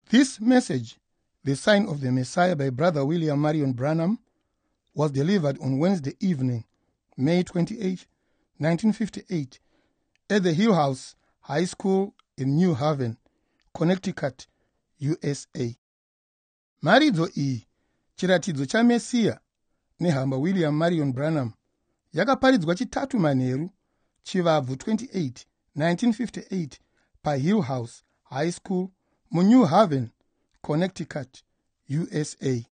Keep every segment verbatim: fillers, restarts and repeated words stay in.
This message, The Sign of the Messiah by Brother William Marion Branham, was delivered on Wednesday evening, May twenty-eighth, nineteen fifty-eight, at the Hill House High School in New Haven, Connecticut, U S A. Maridzo iyi, chiratidzo cha Mesiya, nehamba William Marion Branham, yakaparidzwa chitatu manheru, chivabvu twenty-eight, nineteen fifty-eight, pa Hill House High School, mu New Haven, Connecticut, U S A.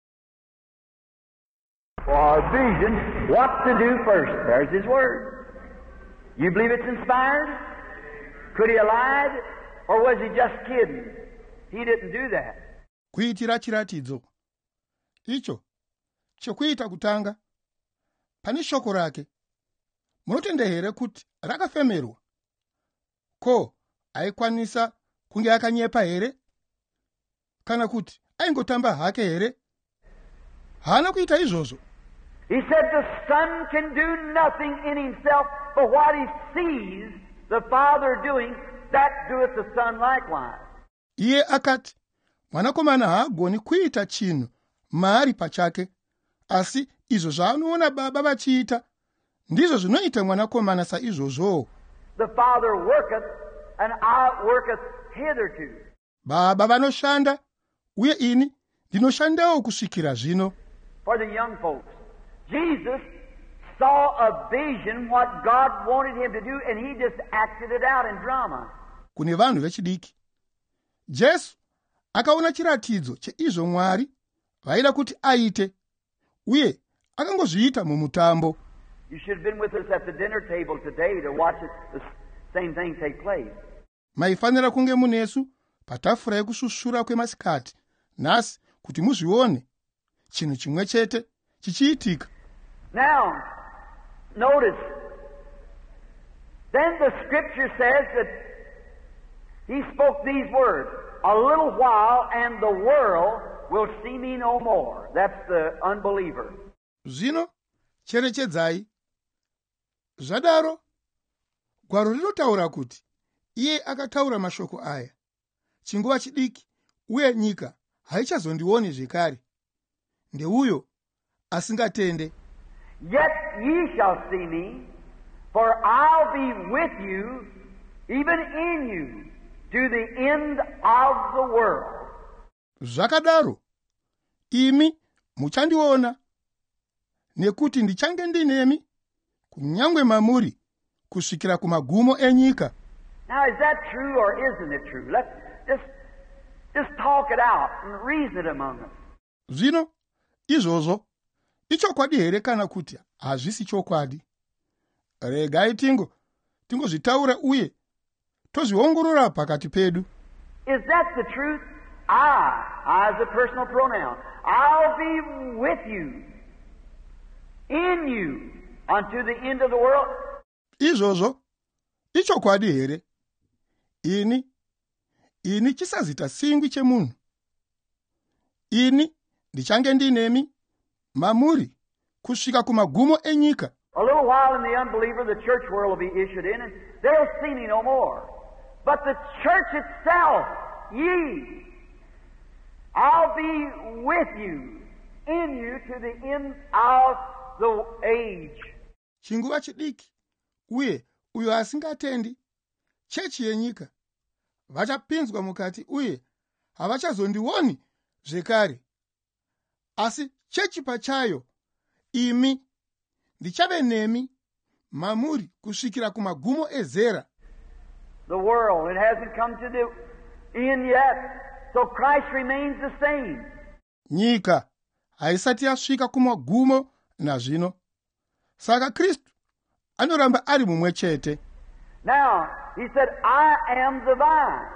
For our vision, what to do first? There's His Word. You believe it's inspired? Could He have lied? Or was He just kidding? He didn't do that. Kuitira chiratidzo. Icho, chokuita kutanga. Pane shoko rake. Munotenda here kuti rakafemerwa. Ko, aikwanisa kunge akanyepa here? Kana kuti aingotamba hake here? Hana kuita izvozvo. He said the Son can do nothing in Himself, but what He sees the Father doing, that doeth the Son likewise. Iye akati, mwanakomana haagoni kuita chinhu maari pachake, asi izvo zvaanoona Baba vachiita, ndizvo zvinoita mwanakomana saizvozvo. The Father worketh, and I worketh hitherto. Baba vanoshanda, uye ini ndinoshandawo kusvikira zvino. For the young folks, Jesus saw a vision what God wanted Him to do, and He just acted it out in drama. Kune vanhu vechidiki, Jesu akaona chiratidzo cheizvo Mwari vaida kuti aite, uye akangozviita mumutambo. You should have been with us at the dinner table today to watch it, the same thing take place. Maifanira kunge munesu patafura yekusushura kwemasikati nhasi kuti muzvione chinhu chimwe chete chichiitika. Now, notice, then the Scripture says that He spoke these words, a little while and the world will see me no more. That's the unbeliever. Zvino, cherechedzai. Zvadaro, gwaro rinotaura kuti iye akataura mashoko aya. Chinguva chidiki, uye nyika haichazondioni zvekare. Ndeuyo asingatende. Yet ye shall see me, for I'll be with you, even in you, to the end of the world. Zvakadaro, imi muchandiona, nekuti ndichange ndinemi, kunyangwe mamuri, kusvikira kumagumo enyika. Now, is that true or isn't it true? Let's just, just talk it out and reason it among us. Zvino, izvozvo, ichokwadi here kana kuti hazvisi chokwadi. Regai tingo, tingozvitaura uye tozviongorora pakati pedu. Is that the truth? I, I is a personal pronoun. I'll be with you, in you, unto the end of the world. Izvozvo, ichokwadi here. Ini, ini chisazita singwi chemunhu. Ini, ndichange ndinemi, mamuri, kusvika kumagumo enyika. A little while in the unbeliever, the church world will be issued in, and they'll see me no more. But the church itself, ye, I'll be with you, in you, to the end of the age. Chinguva chidiki, uye uyo asingatendi, chechi yenyika, vachapinzwa mukati uye havachazondioni zvekare. Asi chechi pachayo, imi, ndichave nemi, mamuri, kusvikira kumagumo ezera. The world, it hasn't come to the end yet, so Christ remains the same. Nyika, haisati yasvika kumagumo nazvino. Saka Kristu, anoramba ari mumwe chete. Now, He said, I am the vine,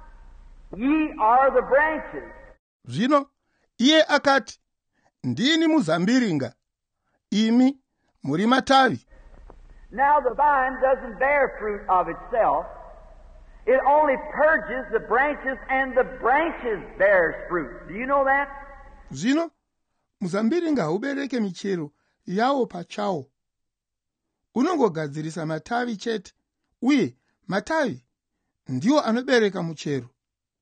ye are the branches. Zvino, iye akati, ndini muzambiringa, imi muri matavi. Now the vine doesn't bear fruit of itself. It only purges the branches, and the branches bears fruit. Do you know that? Zvino, muzambiringa haubereke michero yawo pachawo. Unongogadzirisa matavi chete, uye matavi ndiwo anobereka muchero.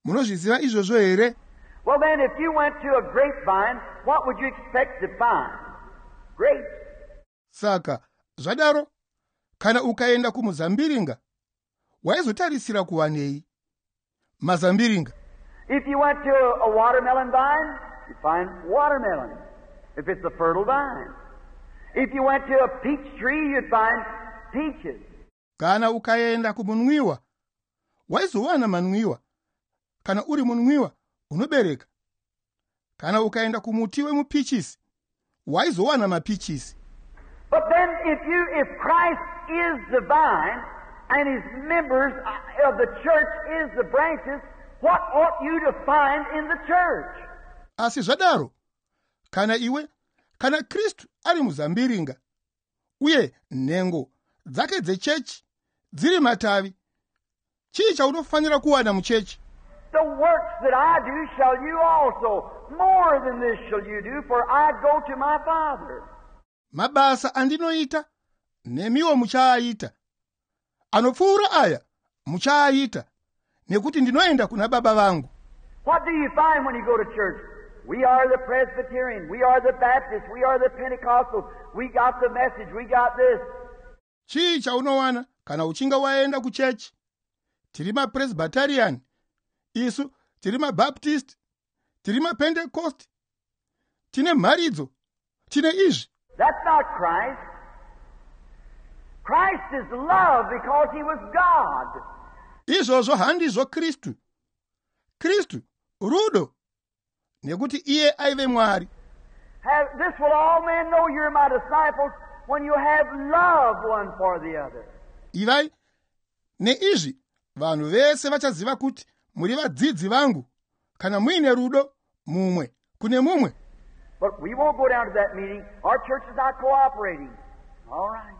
Munozviziva izvozvo here? Well then, if you went to a grapevine, what would you expect to find? Grapes. Saka, zvadaro, kana ukaenda kumuzambiringa, waizotarisira kuwanei? Mazambiringa. If you went to a, a watermelon vine, you'd find watermelon, if it's a fertile vine. If you went to a peach tree, you'd find peaches. Kana ukaenda kumunwiwa, waizowana manwiwa. Kana uri munwiwa, unobereka. Kana ukaenda kumuti wemupichisi, waizowana mapichisi. But then if you, if Christ is the vine, and his members of the church is the branches, what ought you to find in the church? Asi zvadaro, kana iwe, kana Kristu ari muzambiringa, uye nhengo dzake dzechechi dziri matavi, chii chaunofanira kuwana muchechi? The works that I do shall you also. More than this shall you do, for I go to my Father. Mabasa andinoita, nemiwo muchaaita. Anopfuura aya, muchaaita, nekuti ndinoenda kuna Baba vangu. What do you find when you go to church? We are the Presbyterian, we are the Baptist, we are the Pentecostals, we got the message, we got this. Chii chaunowana kana uchinga waenda kuchechi? Tiri maPresbyterian, isu tiri maBaptist, tiri maPentecost, tine mharidzo, tine izvi. That's not Christ. Christ is love because he was God. Izvozvo handizvo Kristu. Kristu rudo, nekuti iye aive Mwari. Have, this will all men know you're my disciples when you have love one for the other. Ivai, neizvi vanhu vese vachaziva kuti muri vadzidzi vangu kana muine rudo mumwe kune mumwe. But we won't go down to that meeting. Our church is not cooperating. All right.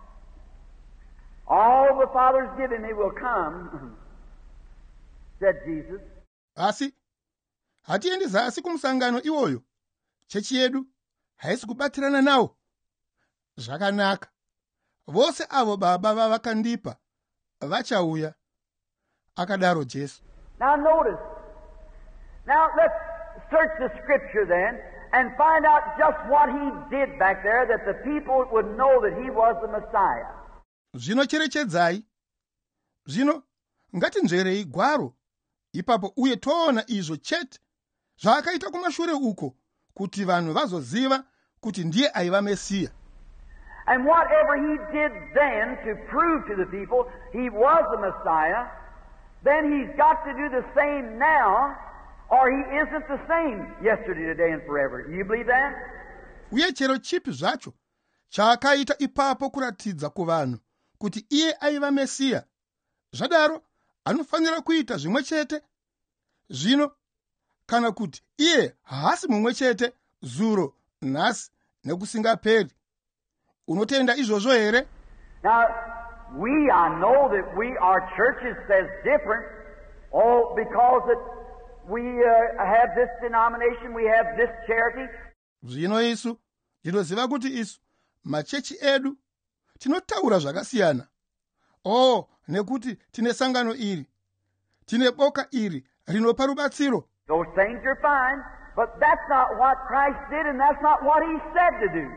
All the Father's given me will come, said Jesus. Asi, hatiendi zasi kumusangano iwoyo. Chechi yedu haisi kubatirana nawo. Zvakanaka. Vose avo baba vavakandipa vachauya. Akadaro Jesu. Now notice. Now let's search the scripture then and find out just what he did back there that the people would know that he was the Messiah. Zvino cherechedzai. Zvino ngatinzverei gwaro. Ipapo uye toona izvo chete zvaakaita kumashure uko kuti vanhu vazoziva kuti ndiye aiva Mesiya. And whatever he did then to prove to the people he was the Messiah, then he's got to do the same now, or he isn't the same yesterday, today, and forever. Do you believe that? Uye chero chipi zvacho chaakaita ipapo kuratidza kuvanhu kuti iye aiva Mesiya, zvadaro anofanira kuita zvimwe chete zvino, kana kuti iye haasi mumwe chete zuro, nhasi nekusingaperi. Unotenda izvozvo here? Now, we, I know that we, our churches says different, oh, because that we uh, have this denomination, we have this charity. Zvino isu, ndinoziva kuti isu, machechi edu, tinotaura zvakasiyana. Oh, nekuti tine sangano iri, tine boka iri, rinopa rubatsiro. Those things are fine, but that's not what Christ did, and that's not what he said to do.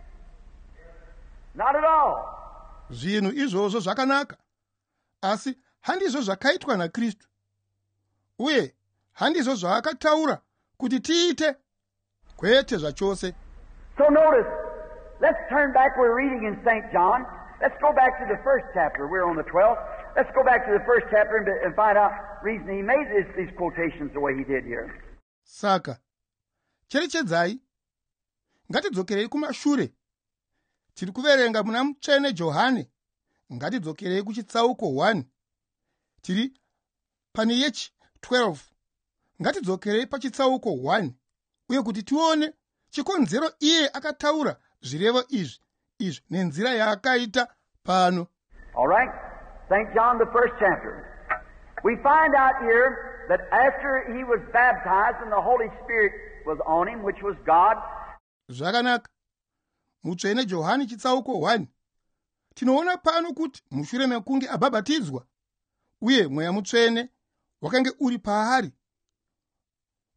Not at all. Zvinhu izvozvo zvakanaka, asi handizvo zvakaitwa naKristu. Uye handizvo zvaakataura kuti tiite, kwete zvachose. So notice, let's turn back, we're reading in Saint John. Let's go back to the first chapter. We're on the twelfth. Let's go back to the first chapter and, and find out the reason he made this, these quotations the way he did here. Saka, cherechedzai, ngatidzokerei kumashure. Tiri kuverenga muna mutsvene Johani, ngatidzokerei kuchitsauko one. Tiri pane yechi twelve. Ngatidzokerei pachitsauko one. Uye kuti tione chikonzero iye akataura zvirevo izvi, izvi nenzira yaakaita pano. All right. Saint John, the first chapter. We find out here that after he was baptized and the Holy Spirit was on him, which was God. Zvakanaka. Mutsvene Johani chitsauko one. Tinoona pano kuti mushure mekunge abhabhatidzwa, uye mweya mutsvene wakange uri paari,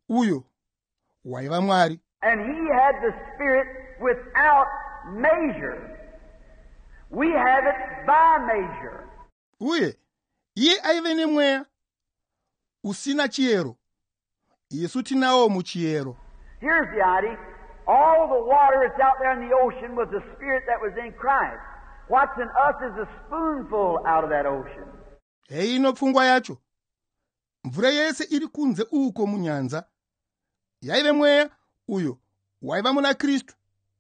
uyo waiva Mwari. And he had the Spirit without measure. We have it by measure. Uye iye aive nemweya usina chiyero, isu tinawo muchiyero. Here's the idea. All the water that's out there in the ocean was the Spirit that was in Christ. What's in us is a spoonful out of that ocean. Hei ino pfungwa yacho. Mvura yese iri kunze uko munyanza yaive mweya uyo waiva muna Kristu.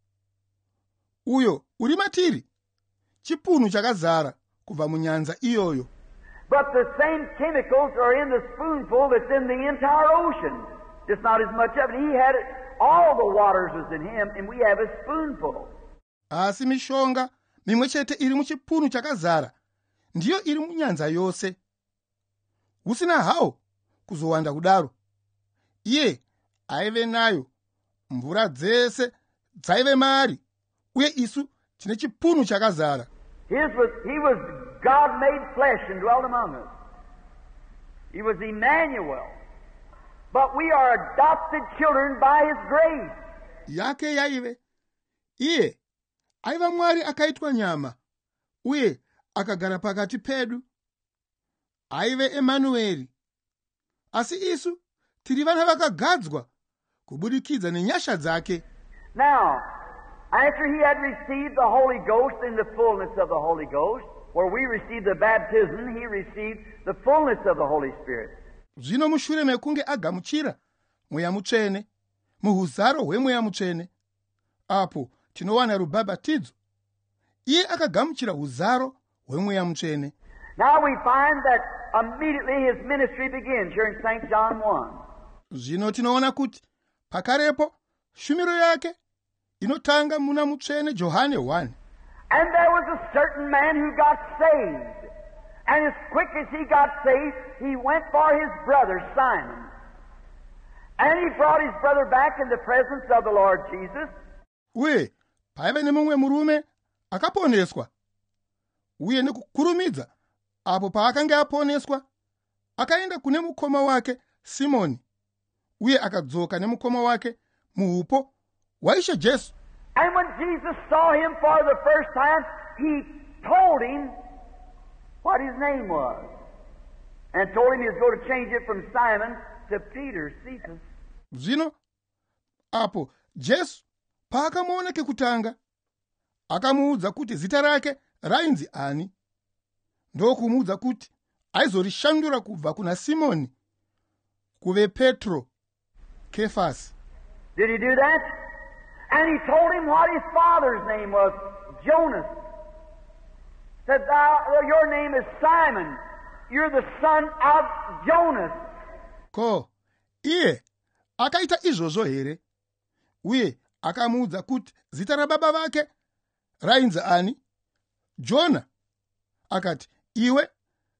Uyo uri matiri chipunu chakazara kubva munyanza iyoyo. But the same chemicals are in the spoonful that's in the entire ocean. Just not as much of it. He had it, all the waters was in him, and we have a spoonful. Asi mishonga mimwe chete iri muchipunu chakazara ndiyo iri munyanza yose. Usina hao kuzowanda kudaro. Iye aive nayo mvura dzese dzaive maari, uye isu tine chipunu chakazara. His was, he was God made flesh and dwelt among us. He was Emmanuel. But we are adopted children by His grace. Yake yaive. Iye aiva Mwari akaitwa nyama, uye akagara pakati pedu. Aive Emanueli. Asi isu tiri vana vakagadzwa kubudikidza nenyasha dzake. Now, after he had received the Holy Ghost in the fullness of the Holy Ghost, where we received the baptism, he received the fullness of the Holy Spirit. Zvino mushure mekunge agamuchira mweya mutsvene muhuzaro hwemweya mutsvene, apo tinowana rubhabhatidzo, iye akagamuchira huzaro hwemweya mutsvene. Now we find that immediately his ministry begins here in Saint John one. Zvino tinoona kuti pakarepo shumiro yake inotanga muna mutsvene Johane one. And there was a certain man who got saved. And as quick as he got saved, he went for his brother Simon. And he brought his brother back in the presence of the Lord Jesus. Uye paive nemumwe murume akaponeswa, uye nekukurumidza apo paakanga aponeswa akaenda kune mukoma wake Simoni, uye akadzoka nemukoma wake muupo waishe Jesu. And when Jesus saw him for the first time, he told him what his name was, and told him he was going to change it from Simon to Peter, Cephas. Zvino apo Jesu paakamuona kekutanga akamuudza kuti zita rake rainzi ani, ndokumuudza kuti aizorishandura kubva kuna Simoni kuve Petro, Kefasi. Did he do that? And he told him what his father's name was, Jonas. Said, Thou, your name is Simon. You're the son of Jonas. Ko, iye akaita izvozvo here? Uye akamuudza kuti zita rababa vake rainzi ani? Jona. Akati, iwe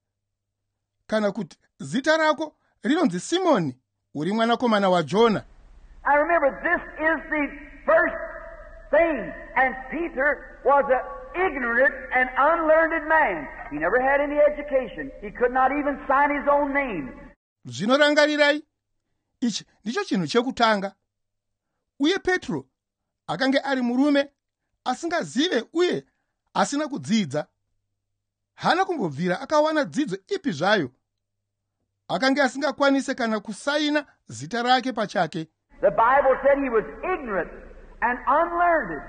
kana kuti zita rako rinonzi Simoni, uri mwanakomana waJona. I remember this is the first thing, and Peter was an ignorant and unlearned man. He never had any education. He could not even sign his own name. Zvinorangarirai, ichi ndicho chinhu chekutanga. Uye Petro akange ari murume asingazive uye asina kudzidza. Hana kumbobvira akawana dzidzo ipi zvayo. Akange asingakwanise kana kusaina zita rake pachake. The Bible said he was ignorant and unlearned.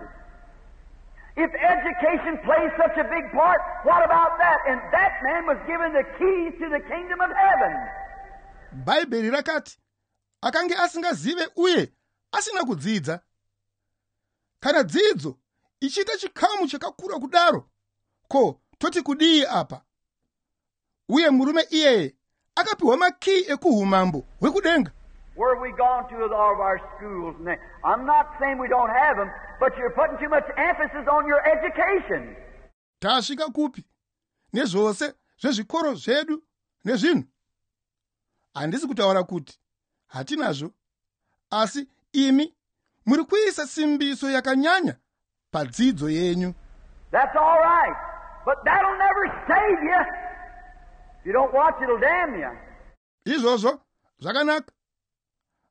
If education plays such a big part, what about that? And that man was given the keys to the kingdom of heaven. Bhaibheri rakati akange asingazive uye asina kudzidza. Kana dzidzo ichita chikamu chakakura kudaro, ko toti kudii apa? Uye murume iyeye akapiwa makii ekuumambo hwekudenga. Where have we gone to with all of our schools? And that? I'm not saying we don't have them, but you're putting too much emphasis on your education. Tasvika kupi nezvose zvezvikoro zvedu nezvinhu? Handisi kutaura kuti hatinazvo, asi imi muri kuisa simbiso yakanyanya padzidzo yenyu. That's all right, but that'll never save you. If you don't watch, it'll damn you. Izvozvo zvakanaka,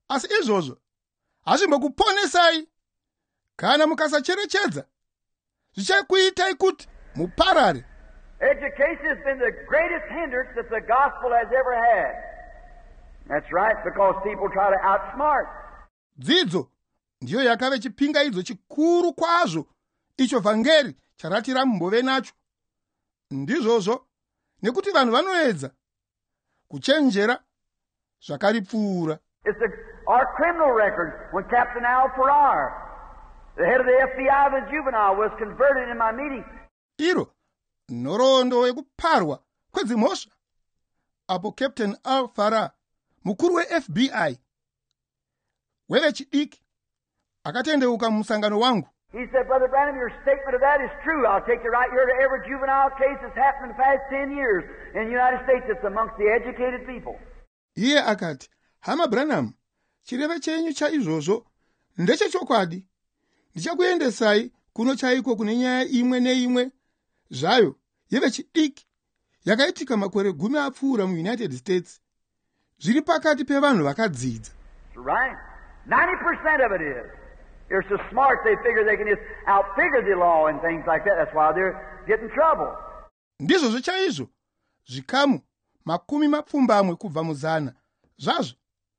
asi izvozvo hazvimbokuponesai. Kana mukasacherechedza, zvichakuitai kuti muparare. Education has been the greatest hindrance that the gospel has ever had. That's right, because people try to outsmart. Dzidzo ndiyo yakave chipingaidzo chikuru kwazvo icho vhangeri charati rambove nacho. Ndizvozvo nekuti vanhu vanoedza kuchenjera zvakaripfuura. It's the, our criminal record when Captain Al Farrar, the head of the F B I of the juvenile, was converted in my meeting. Iro nhoroondo yekuparwa kwedzimhosva apo Captain Al Farrar, mukuru we-F B I wevechidiki, akatendeuka mumusangano wangu. He said, Brother Branham, your statement of that is true. I'll take you right here to every juvenile case that's happened in the past ten years in the United States. It's amongst the educated people. Iye akati, Hama Branham, chireve chenyu chaizvozvo ndechechokwadi. Ndichakuendesai kuno chaiko kune nyaya imwe neimwe zvayo yevechidiki yakaitika makore gumi apfuura mu-United States. Zviri pakati pevanhu vakadzidza. Right. ninety percent of it is. They're so smart they figure they can just outfigure the law and things like that. That's why they're getting trouble. Ndizvo chaizvo zvikamu makumi mapfumbamwe kubva muzana zvazvo.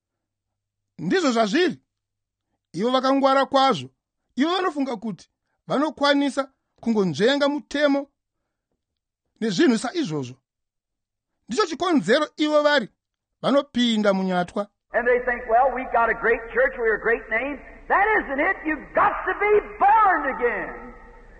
Ndizvo zvazviri. Ivo vakangwara kwazvo. Ivo vanofunga kuti vanokwanisa kungonzvenga mutemo nezvinhu saizvozvo. Ndicho chikonzero ivo vari vanopinda munyatwa. And they think, well, we got a great church, we're a great name. That isn't it. You've got to be born again.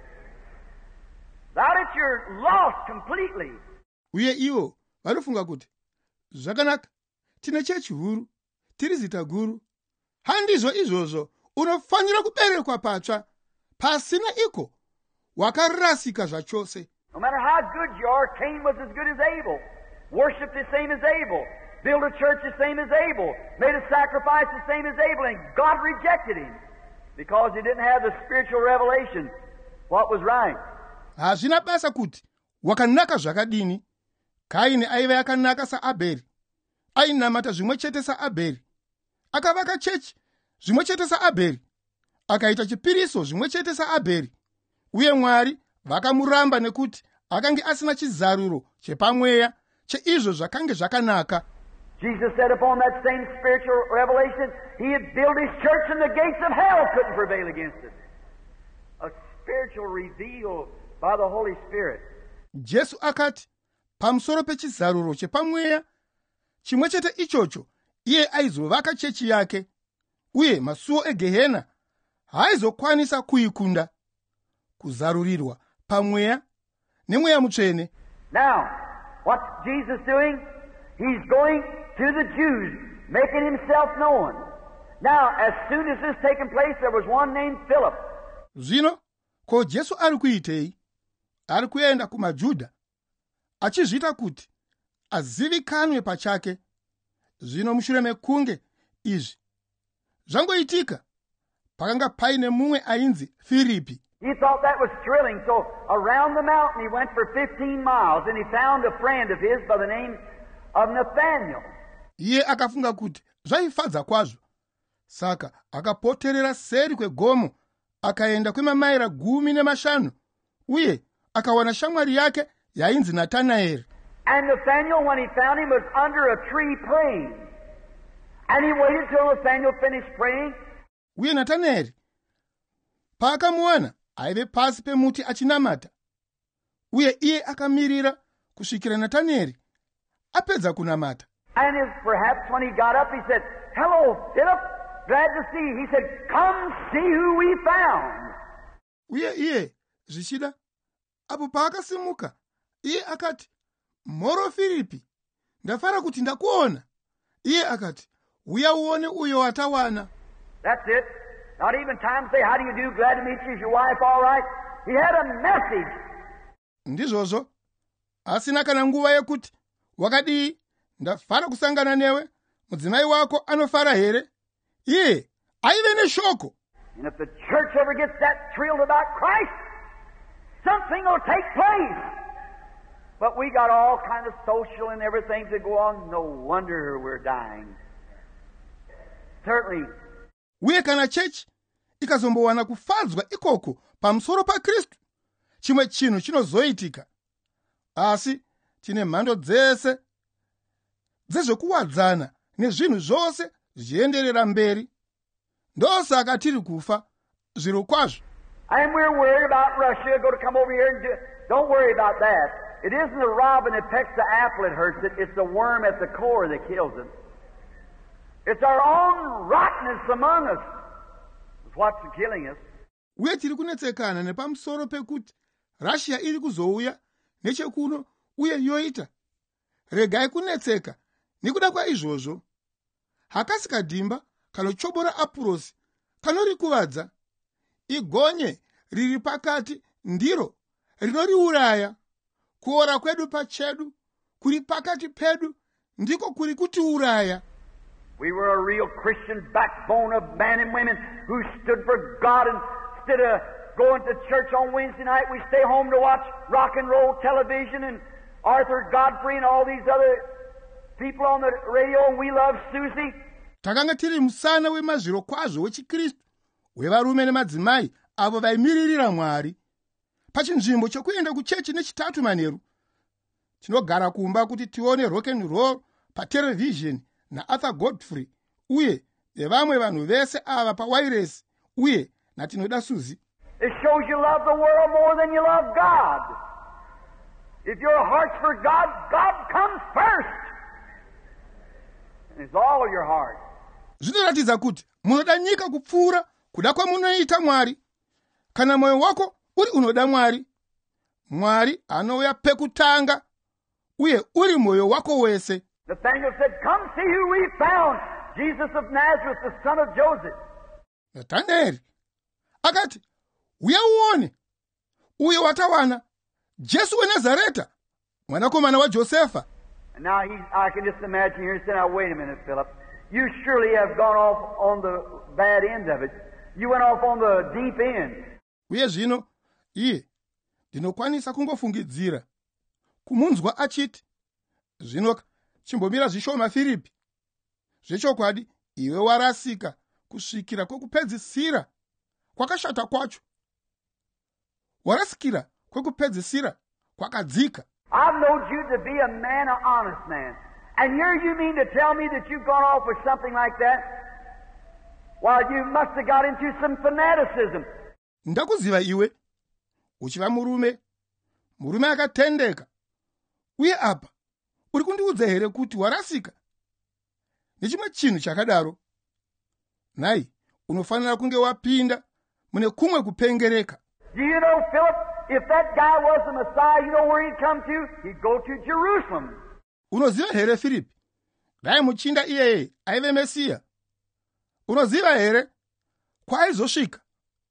Without it, you're lost completely. Uye ivo vanofunga kuti zvakanaka, tine chechi huru, tiri zita guru. Handizvo izvozvo, unofanira kuberekwa patsva. Pasina iko, wakarasika zvachose. No matter how good you are, Cain was as good as Abel. Worshipped the same as Abel. Built a church the same as Abel. Made a sacrifice the same as Abel. And God rejected him because he didn't have the spiritual revelation what was right. Hazvina basa kuti wakanaka zvakadini. Kaini aiva yakanaka saAbheri. Ainamata zvimwe chete saAbheri. Akavaka chechi zvimwe chete saAbheri. Akaita chipiriso zvimwe chete saAbheri. Uye Mwari vakamuramba nekuti akange asina chizaruro chepamweya cheizvo zvakange zvakanaka. Jesus said upon that same spiritual revelation, he had built his church and the gates of hell couldn't prevail against it. A spiritual revealed by the Holy Spirit. Jesu akati, pamusoro pechizaruro chepamweya, chimwe chete ichocho, iye aizovaka chechi yake, uye masuo egehena haizokwanisa kuikunda. Kuzarurirwa pamweya nemweya mutsvene. Now, what's Jesus doing? He's going to the Jews, making himself known. Now, as soon as this taking place, there was one named Philip. Zvino, ko Jesu ari kuitei? Ari kuenda kumaJudha, achizvita kuti azivikanwe pachake. Zvino mushure mekunge izvi zvangoitika, pakanga paine mumwe ainzi Filipi. He thought that was thrilling, so around the mountain he went for fifteen miles, and he found a friend of his by the name of Nathaniel. Iye akafunga kuti zvaifadza kwazvo. Saka akapoterera seri kwegomo, akaenda kwemamaira gumi nemashanu, uye akawana shamwari yake yainzi Nathanael. And Nathaniel, when he found him, was under a tree praying. And he waited till Nathaniel finished praying. Uye Nathanael paakamuwana aive pasi pemuti achinamata. Uye iye akamirira kusvikira Nathanael apedza kunamata. And his, perhaps when he got up, he said, "Hello, Philip, glad to see you." He said, "Come see who we found." Uye iye zvichida, apo paakasimuka, iye akati, "Moro Filipi, ndafara kuti ndakuona." Iye akati, "Uya uone uyo watawana." That's it. Not even time to say, "How do you do? Glad to meet you. Is your wife all right?" He had a message. Ndizvozvo, asina kana nguva yekuti, "Wakadii? Ndafara kusangana newe. Mudzimai wako anofara here?" Iye aive neshoko. And if the church ever gets that thrilled about Christ, something will take place. But we got all kind of social and everything to go on. No wonder we're dying. Certainly. Uye kana chechi ikazombowana kufadzwa ikoko pamusoro paKristu, chimwe chinhu chinozoitika. Asi tine mhando dzese dzezvekuwadzana nezvinhu zvose zvichienderera mberi. Ndosaka tiri kufa zviro kwazvo. And we're worried about Russia going to come over here and do... Don't worry about that. It isn't the robin that pecks the apple that hurts it. It's the worm at the core that kills it. It's our own rottenness among us. It's what's killing us. Uye tiri kunetsekana nepamusoro pekuti Russia iri kuzouya nechekuno uye yoita. Regai kunetseka nekuda kwaizvozvo. Hakasi kadhimba kanochobora apurosi kanorikuvadza. Igonye riri pakati ndiro rinoriuraya. Kuora kwedu pachedu kuri pakati pedu ndiko kuri kutiuraya. We were a real Christian backbone of men and women who stood for God. And instead of going to church on Wednesday night, we stay home to watch rock and roll television and Arthur Godfrey and all these other people on the radio, and we love Susie. Takanga tiri musana wemazviro kwazvo wechikristu wevarume nemadzimai avo vaimiririra Mwari. Pachinzvimbo chokuenda kuchechi nechitatu manheru, tinogara kumba kuti tione rock and roll patelevision naArthur Godfrey uye nevamwe vanhu vese ava pawiresi uye natinoda Susie. It shows you love the world more than you love God. If your heart's for God, God comes first. And it's all of your heart. Zvinoratidza kuti munoda nyika kupfuura kuda kwamunoita Mwari. Kana moyo wako uri unoda Mwari, Mwari anouya pekutanga uye uri moyo wako wese. Nathanael said, "Come see who we found, Jesus of Nazareth, the son of Joseph." Nathanaeli akati, uya uone uyo watawana, Jesu weNazareta, mwanakomana wa Josefa. And now he, I can just imagine here saying, "Now wait a minute, Philip. You surely have gone off on the bad end of it. You went off on the deep end." Uye zvino iye ndinokwanisa kungofungidzira kumunzwa achiti, zvino chimbomira zvishoma Filipi. Zvechokwadi iwe warasika kusvikira kwekupedzisira kwakashata kwacho. Warasikira kwekupedzisira kwakadzika. I've known you to be a man, an honest man. And here you mean to tell me that you've gone off with something like that? Well, you must have got into some fanaticism. Ndakuziva iwe uchiva murume, murume akatendeka. Uye apa uri kundiudza here kuti warasika nechimwe chinhu chakadaro? Nai, unofanira kunge wapinda mune kumwe kupengereka. Do you know, Philip, if that guy was the Messiah, you know where he'd come to? He'd go to Jerusalem. Unoziva here Filipi, dai muchinda iyeye aive Mesiya. Unoziva here kwaaizosvika?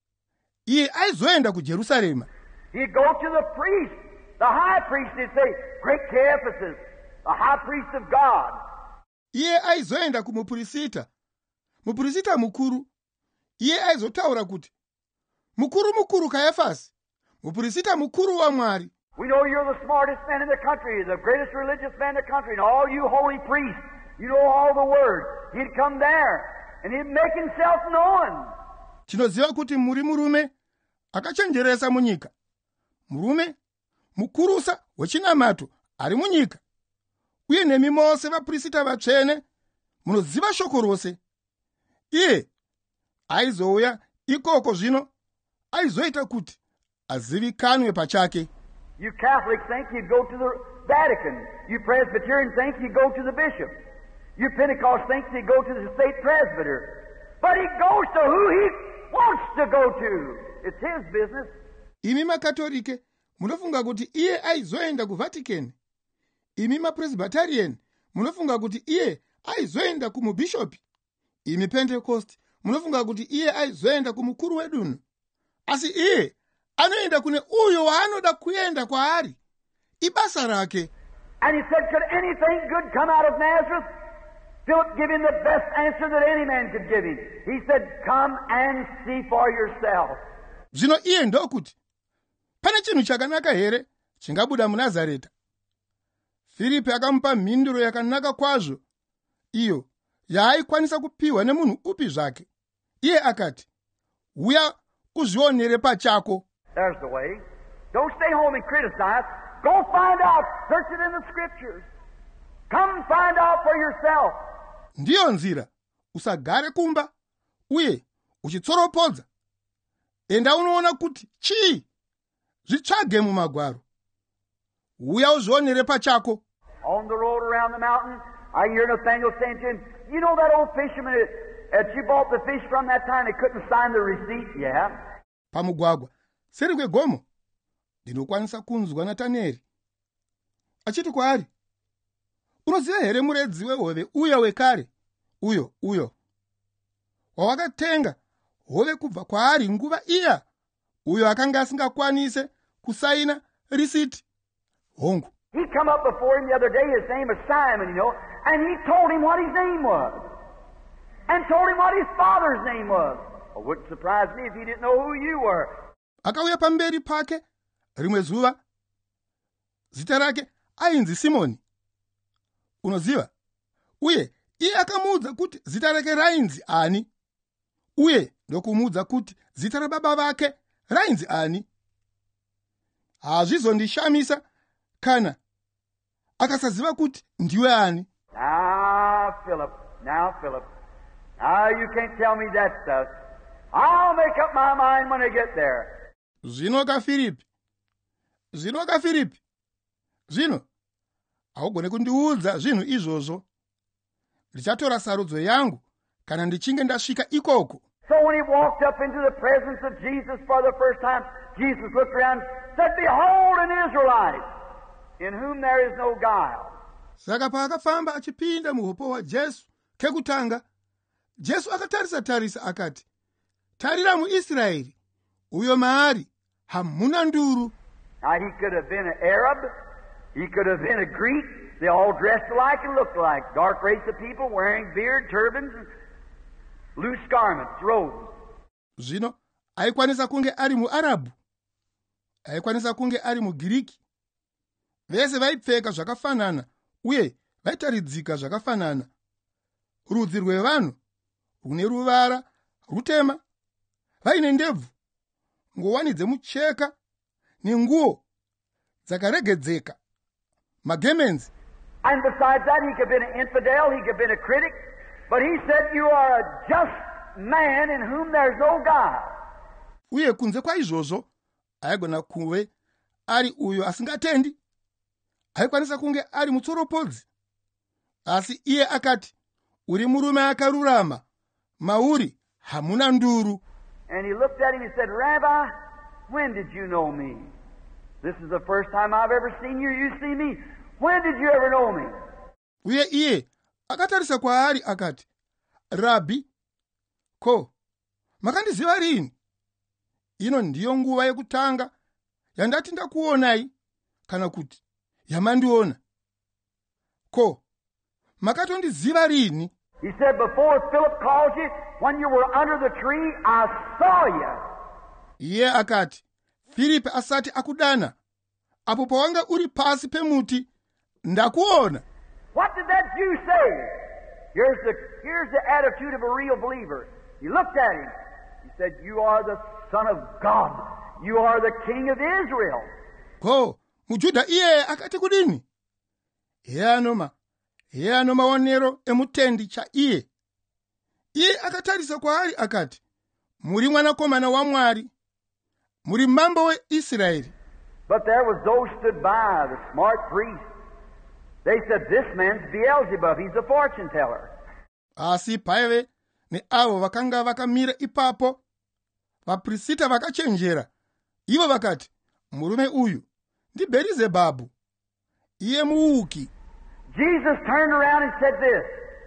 Iye aizoenda kuJerusarema. He'd go to the priest, the high priest, he'd say, "Great Caiaphas, the high priest of God." Iye aizoenda kumupurisita, mupurisita mukuru. Iye aizotaura kuti, mukuru mukuru Caiaphas, mupurisita mukuru wa Mwari. We know you're the smartest man in the country, the greatest religious man in the country, and all you holy priests, you know all the words. He'd come there, and he'd make himself known. Tinoziva kuti muri murume akachenjeresa munyika, murume mukurusa wechinamato ari munyika, uye nemi mose vaprista vatsvene munoziva shoko rose. Iye aizouya ikoko zvino aizoita kuti azivikanwe pachake. You Catholics think you go to the Vatican. You Presbyterians think you go to the bishop. You Pentecost think you go to the state presbyter. But he goes to who he wants to go to. It's his business. Imi makatolike munofunga kuti iye aizoenda kuVatican. Imi mapresbyterian munofunga kuti iye aizoenda kumubishopi. Imi Pentecost munofunga kuti iye aizoenda kumukuru wedunhu. Asi iye anoenda kune uyo waanoda kuenda kwaari. Ibasa rake. And he said, "Could anything good come out of Nazareth?" Philip gave him the best answer that any man could give him. He said, "Come and see for yourself." Zvino iye ndokuti, pane chinhu chakanaka here chingabuda muNazareta? Filipi akamupa mhinduro yakanaka kwazvo, iyo yaaikwanisa kupiwa nemunhu upi zvake. Iye akati, uya uzvionere pachako. There's the way. Don't stay home and criticize. Go find out. Search it in the Scriptures. Come find out for yourself. Ndiyo nzira. Usagare kumba uye uchitsoropodza. Enda unoona kuti chii zvitsvage mumagwaro. Uya uzvionere pachako. On the road around the mountain, I hear Nathaniel saying to him, you know that old fisherman that, that you bought the fish from that time, they couldn't sign the receipt? Yeah. Pamugwagwa, seri kwegomo, ndinokwanisa kunzwa Nathanieri achiti kwaari, unoziva here muredzi wehove uya wekare, uyo, uyo, wawakatenga hove kubva kwaari nguva iya, uyo akanga asingakwanise kusaina risiti. Hongu. He come up before him the other day, his name is Simon, you know, and he told him what his name was, and told him what his father's name was. It wouldn't surprise me if he didn't know who you were. Akauya pamberi pake rimwe zuva, zita rake ainzi Simoni. Unoziva? Uye iye akamuudza kuti zita rake rainzi ani, uye ndokumuudza kuti zita rababa vake rainzi ani. Hazvizondishamisa kana akasaziva kuti ndiwe ani. Now, Philip, now, Philip, now you can't tell me that stuff. I'll make up my mind when I get there. Zvino kaFilipi, zvino kaFilipi, zvino haugone kundiudza zvinhu izvozvo. Ndichatora sarudzo yangu kana ndichinge ndasvika ikoko. So when he walked up into the presence of Jesus for the first time, Jesus looked around and said, behold an Israelite, in whom there is no guile. Saka paakafamba achipinda muhopo wa Jesu kekutanga, Jesu akatarisa tarisa akati, tarira muIsraeri, uyo maari hamuna nduru. Now he could have been an Arab, he could have been a Greek, they all dressed alike and looked alike, dark race of people wearing beard, turbans, and loose garments, robes. Zvino aikwanisa kunge ari muArabhu, aikwanisa kunge ari muGiriki. Vese vaipfeka zvakafanana uye vaitaridzika zvakafanana. Rudzi rwevanhu rune ruvara rutema, vaine ndebvu, nguwani dzemucheka nenguo dzakaregedzeka, magemenzi. And besides that, he could have been an infidel, he could have been a critic, but he said, you are a just man in whom there's no guile. Uye kunze kwa izvozvo, aigona kuve ari uyo asingatendi, aikwanisa kunge ari mutsoropodzi. Asi iye akati, uri murume akarurama, mauri hamuna nduru. And he looked at him and said, Rabbi, when did you know me? This is the first time I've ever seen you. You see me. When did you ever know me? Uye iye akatarisa kwaari akati, Rabbi, ko, makandiziva rini? Ino ndiyo nguva yekutanga yandati ndakuonai, kana kuti yamandiona. Ko, makatondiziva rini? He said, before Philip called you, when you were under the tree, I saw you. Iye akati, Filipi asati akudana, apo pawanga uri pasi pemuti, ndakuona. What did that Jew say? Here's the, here's the attitude of a real believer. He looked at him. He said, you are the Son of God. You are the King of Israel. Ko, muJudha iye akati kudini? Iye anoma, iye anoma onero emutendi cha iye. Iye akatarisa kwaari akati, muri mwanakomana wa Mwari, muri mambo we Israeli. But there was those stood by, the smart priests. They said, this man's Beelzebub, he's a fortune teller. Asi paive ne avo vakanga vakamira ipapo, vaprista vakachenjera. Ivo vakati, murume uyu ndi Beelzebub, iye muuki. Jesus turned around and said this,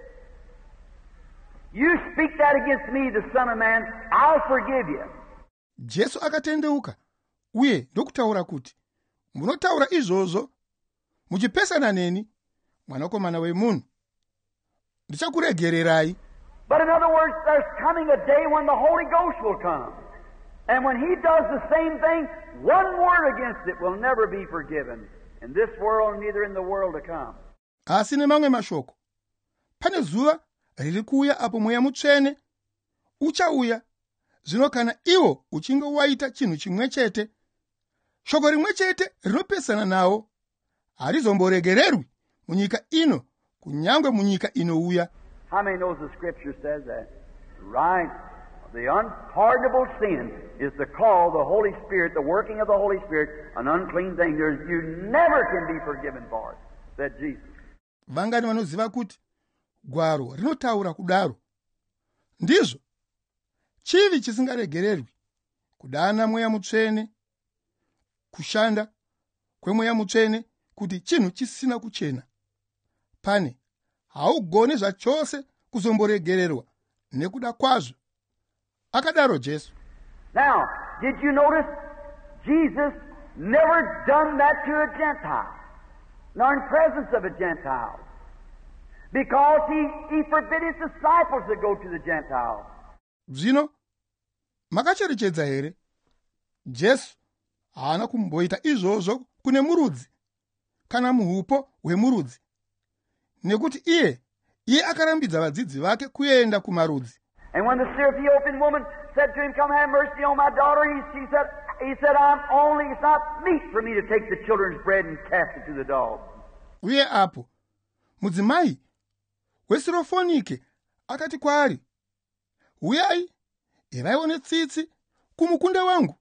you speak that against me, the Son of Man, I'll forgive you. Jesu akatendeuka, uye ndokutaura kuti, munotaura izvozvo, muchipesana neni, mwanakomana wemunhu, ndichakuregererai. But in other words, there's coming a day when the Holy Ghost will come. And when He does the same thing, one word against it will never be forgiven. In this world, neither in the world to come. Asi nemamwe mashoko, pane zuva riri kuuya apo mweya mutsvene uchauya. Zvino kana iwo uchinge waita chinhu chimwe chete, shoko rimwe chete rinopesana nawo harizomboregererwi munyika ino kunyangwe munyika inouya. How many knows the scripture says that? Right. The unpardonable sin is to call the Holy Spirit, the working of the Holy Spirit, an unclean thing. There's, you never can be forgiven for it, said Jesus. Vangani vanoziva kuti gwaro rinotaura kudaro. Ndizvo chivi chisingaregererwi kudana mweya mutsvene, kushanda kwemweya mutsvene kuti chinhu chisina kuchena. Pane haugoni zvachose kuzomboregererwa nekuda kwazvo. Akadaro Jesu. Now, did you notice Jesus never done that to a Gentile, nor in presence of a Gentile, because he, he forbid his disciples to go to the Gentiles. Zvino makacherechedza here? Jesu haana kumboita izvozvo kune murudzi kana muhupo hwemurudzi, nekuti iye iye akarambidza vadzidzi vake kuenda kumarudzi. And when the Ethiopian woman said to him, "Come have mercy on my daughter," he, she said, he said, "I'm only, it's not meet for me to take the children's bread and cast it to the dogs." Uye apo mudzimai weSirofonike akati kwaari, "Uyai, ivaione tsitsi kumukunda wangu."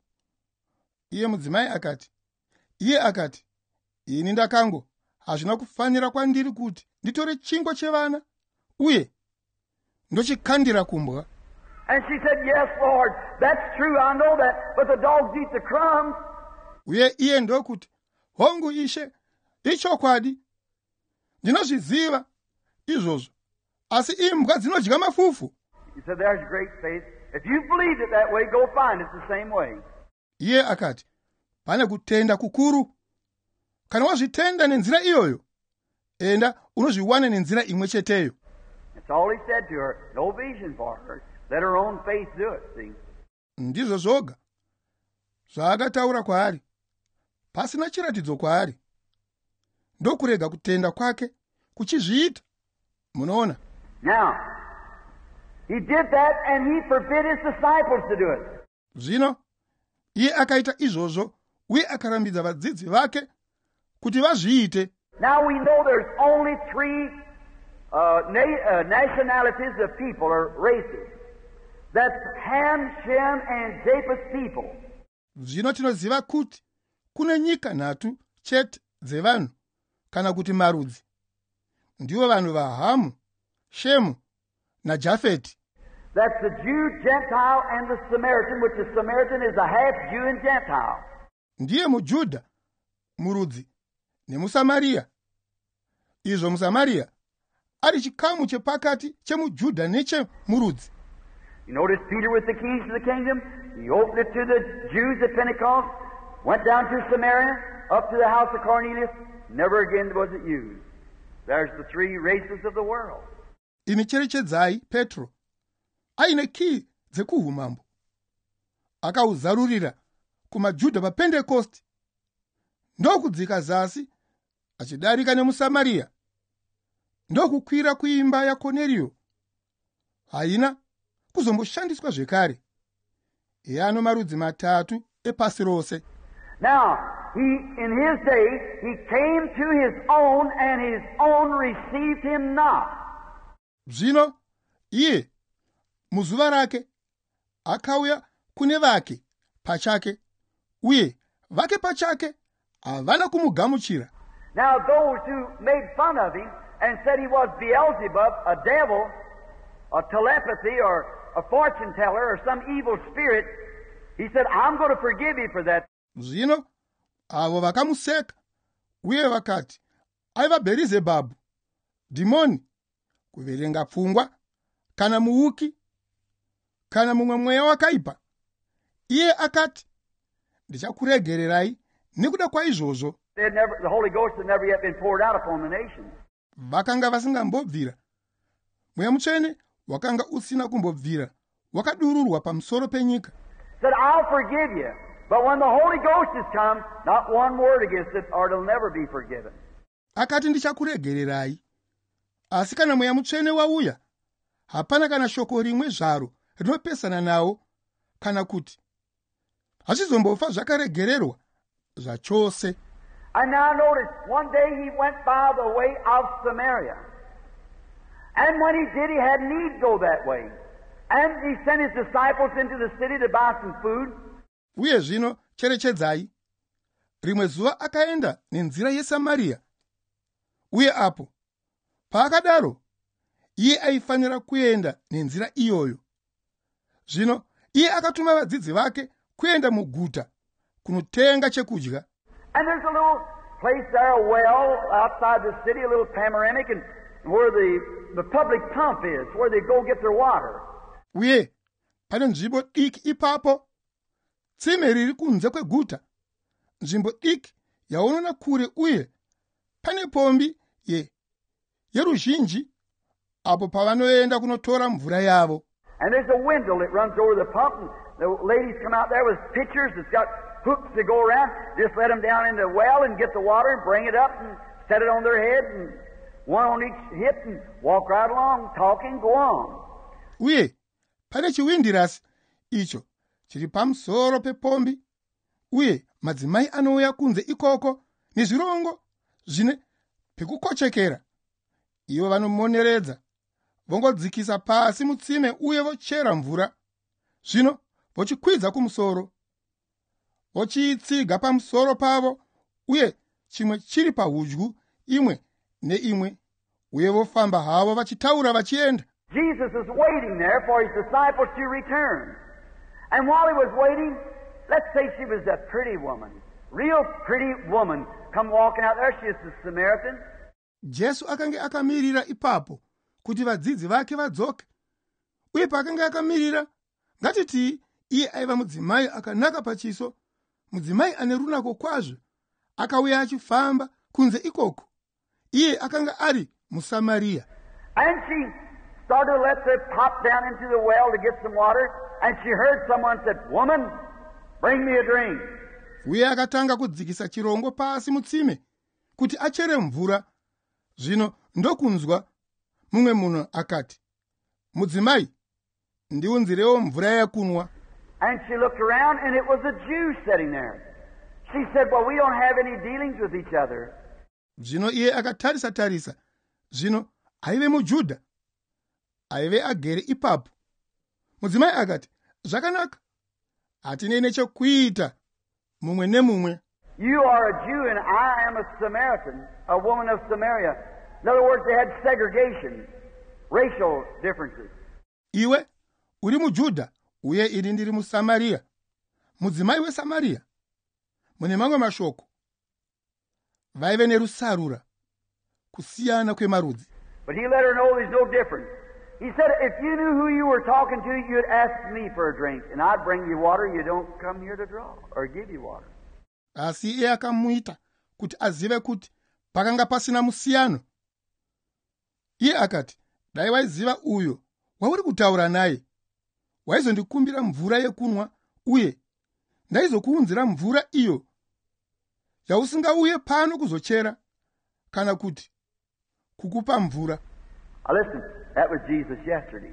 Iye mudzimai akati, iye akati, "Ini ndakango, hazvina kufanira kwandiri kuti nditore chingwa chevana uye ndochikandira kumbwa." And she said, "Yes, Lord, that's true, I know that, but the dogs eat the crumbs." Uye iye ndokuti, "Hongu Ishe, ichokwadi, ndinozviziva izvozvo, asi imbwa dzinodya mafufu." He said, "There's great faith. If you believed it that way, go find it the same way." Iye akati, pane kutenda kukuru. Kana wazvitenda nenzira iyoyo, enda unozviwana nenzira imwe cheteyo. That's all he said to her. No vision for her. Let her own faith do it, see. Ndizvo zvoga zvaakataura kwaari, pasina chiratidzo kwaari. Ndokurega kutenda kwake kuchizviita. Munoona? Now, he did that and he forbid his disciples to do it. Zvino iye akaita izvozvo uye akarambidza vadzidzi vake kuti vazviite. Now we know there's only three uh, na- uh, nationalities of people or races. That's Ham, Shem, and Japheth's people. Zvino tinoziva kuti kune nyika nhatu chete dzevanhu kana kuti marudzi. Ndivo vanhu vaHamu, Shemu naJafeti. That's the Jew, Gentile, and the Samaritan, which the Samaritan is a half Jew and Gentile. Ndiye muJudha, murudzi, nemuSamaria. Izvo muSamaria ari chikamu chepakati chemuJudha nechemurudzi. You notice Peter with the keys to the kingdom? He opened it to the Jews at Pentecost, went down to Samaria, up to the house of Cornelius. Never again was it used. There's the three races of the world. Imi cherechedzai Petro aine kii dzekuumambo, akauzarurira kumaJudha paPentekosti, ndokudzika zasi achidarika nemuSamaria, ndokukwira kuimba yaKoneriyo. Haina kuzomboshandiswa zvekare. Iye ano marudzi matatu epasi rose. Now, he, in his day, he came to his own, and his own received him not. Zvino iye muzuva rake akauya kune vake pachake, uye vake pachake havana kumugamuchira. Now, those who made fun of him and said he was Beelzebub, a devil, a telepathy, or a fortune teller, or some evil spirit, he said, "I'm going to forgive you for that." Zvino avo vakamuseka uye vakati aiva Bherizebhabhu, dhimoni, kuverenga pfungwa, kana muuki, kana mumwe mweya wakaipa. Iye akati, ndichakuregererai nekuda kwaizvozvo. The Holy Ghost had never yet been poured out upon the nations. Vakanga vasingambobvira. Mweya mutsvene wakanga usina kumbobvira, wakadururwa pamusoro penyika. Said, "I'll forgive you, but when the Holy Ghost has come, not one word against it, or it'll never be forgiven." Akati ndichakuregererai, asi kana mweya mutsvene wauya, hapana kana shoko rimwe zvaro rinopesana nawo kana kuti hachizombofa zvakaregererwa zvachose. And now notice, one day he went by the way of Samaria. And when he did, he had need go that way. And he sent his disciples into the city to buy some food. Uye zvino cherechedzai, rimwe zuva akaenda nenzira yeSamaria. Uye apo paakadaro, iye aifanira kuenda nenzira iyoyo. Zvino iye akatuma vadzidzi vake kuenda muguta kunotenga chekudya. And there's a little place there, a well outside the city, a little panoramic, and where the, the public pump is, where they go get their water. Uye pane nzvimbo diki ipapo, tsime riri kunze kweguta, nzvimbo diki yaonona kure, uye pane pombi ye yeruzhinji apo pavanoenda kunotora mvura yavo. And there's a window that runs over the pump, and the ladies come out there with pitchers that's got hooks that go around, just let them down in the well and get the water and bring it up and set it on their head, and one on each hip, and walk right along, talking, go on. Uye pane chiwindirasi icho chiri pamusoro pepombi, uye madzimai anouya kunze ikoko nezvirongo zvine pekukochekera. Ivo vanomoneredza, vongodzikisa pasi mutsime uye vochera mvura. Zvino vochikwidza kumusoro, vochiitsiga pamusoro pavo, uye chimwe chiri pahudyu imwe neimwe, uye vofamba havo vachitaura vachienda. Jesus is waiting there for his disciples to return. And while he was waiting, let's say she was a pretty woman, real pretty woman, come walking out there. She is a Samaritan. Jesu akange akamirira ipapo kuti vadzidzi vake vadzoke. Uye pakange akamirira, ngatiti iye aiva mudzimai akanaka pachiso, mudzimai ane runako kwazvo, akauya achifamba kunze ikoko. Iye akanga ari muSamaria. And she started to let the pop down into the well to get some water, and she heard someone said, "Woman, bring me a drink." Uye akatanga kudzikisa chirongo pasi mutsime kuti achere mvura. Zvino ndokunzwa mumwe munhu akati, "Mudzimai, ndiunzirewo mvura yekunwa." And she looked around, and it was a Jew sitting there. She said, "Well, we don't have any dealings with each other." Zvino iye akatarisa tarisa, zvino aive muJudha, aive agere ipapo. Mudzimai akati, "Zvakanaka, hatinei nechekuita mumwe nemumwe." You are a Jew and I am a Samaritan, a woman of Samaria. In other words, they had segregation, racial differences. Iwe uri muJudha, uye ini ndiri muSamaria. Mudzimai weSamaria, mune mamwe mashoko, vaive nerusarura, kusiyana kwemarudzi. But he let her know there's no difference. He said, if you knew who you were talking to, you'd ask me for a drink, and I'd bring you water. You don't come here to draw or give you water. Asi iye akamuita kuti azive kuti pakanga pasina musiyano. Iye akati, dai waiziva uyo wauri kutaura naye, waizondikumbira mvura yekunwa, uye ndaizokuunzira mvura iyo yausingauye pano kuzochera, kana kuti kukupa mvura. Now listen, that was Jesus yesterday.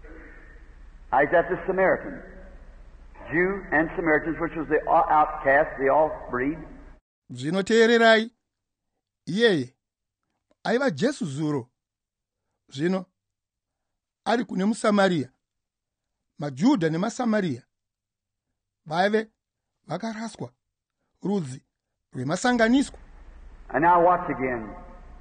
I was at the Samaritan, Jew and Samaritans, which was the outcast, the off-breed. Zvinoteererai, iyeye aiva Jesu zuro, zvino ari kune muSamaria. MaJudha nemaSamaria vaive vakaraswa, rudzi rwemasanganiswa. And now watch again.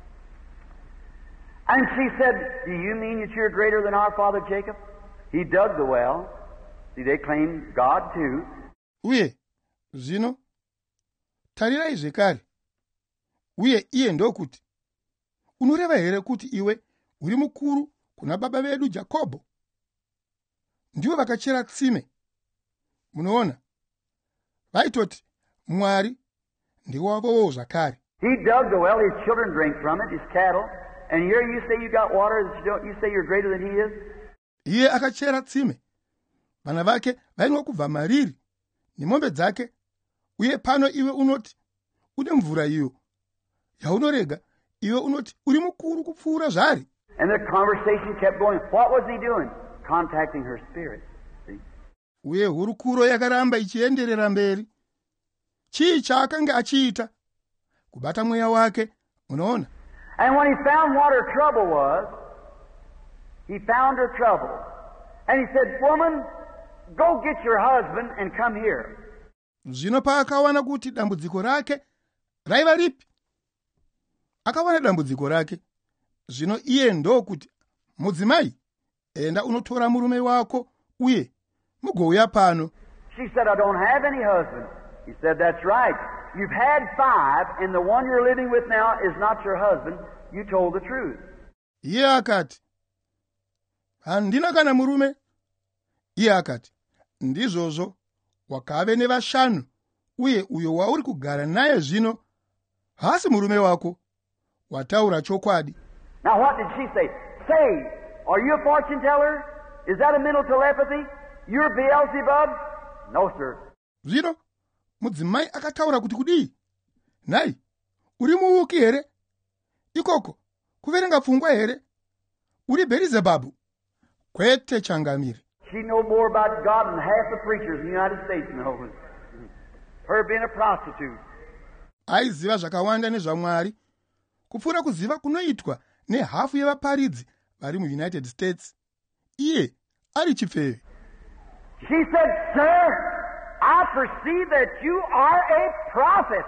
And she said, "Do you mean that you're greater than our father Jacob? He dug the well." See, they claim God too. Uye, zvino, tarirai zvekare. Uye iye ndokuti, unoreva here kuti iwe uri mukuru kuna baba vedu Jakobo? Ndivo vakachera tsime. Munoona, vaitoti Mwari ndiwavowo zvakare. He dug the well, his children drink from it, his cattle. And here you say you got water, that you don't, you say you're greater than he is? Iye akachera tsime. Vana vake vainwa kubva mariri nemombe dzake, uye pano iwe unoti une mvura iyo yaunorega, iwe unoti uri mukuru kupfuura zvari. And the conversation kept going. What was he doing? Contacting her spirit. See? Uye hurukuro yakaramba ichienderera mberi. Chii chaakanga achiita? Kubata mweya wake, unaona? And when he found what her trouble was, he found her trouble. And he said, "Woman, go get your husband and come here." Zvino paakawana kuti dambudziko rake raiva ripi? Akawana dambudziko rake. Zvino iye ndokuti, mudzimai, enda unotora murume wako uye mugouya pano. She said, "I don't have any husband." He said, "That's right. You've had five, and the one you're living with now is not your husband. You told the truth." Iye akati, handina kana murume. Iye akati, ndizvozvo, wakave nevashanu, uye uyo wauri kugara naye zvino hasi murume wako. Wataura chokwadi. Now what did she say? Say, are you a fortune teller? Is that a mental telepathy? You're Beelzebub? No, sir. Zvino, mudzimai akataura kuti kudii? Nai, uri muuki here? Ikoko, kuverenga pfungwa here? Uri Beelzebabu? Kwete changamire. She know more about God than half the preachers in the United States know. Her being a prostitute. Aiziva zvakawanda nezvaMwari, kupfuura kuziva kunoitwa nehafu yevaparidzi vari muUnited States. Iye ari chifeve. She said, "Sir, I perceive that you are a prophet."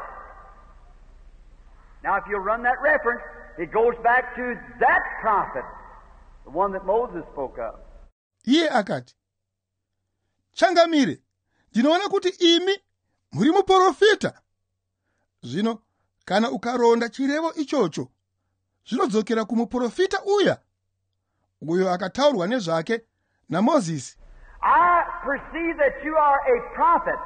Now if you'll run that reference, it goes back to that prophet, the one that Moses spoke of. Iye akati, changamire, ndinoona kuti imi muri muprofita. Zvino, kana ukaronda chirevo ichocho, zvinodzokera kumuprofita uya, uyo akataurwa nezvake naMozisi. I perceive that you are a prophet.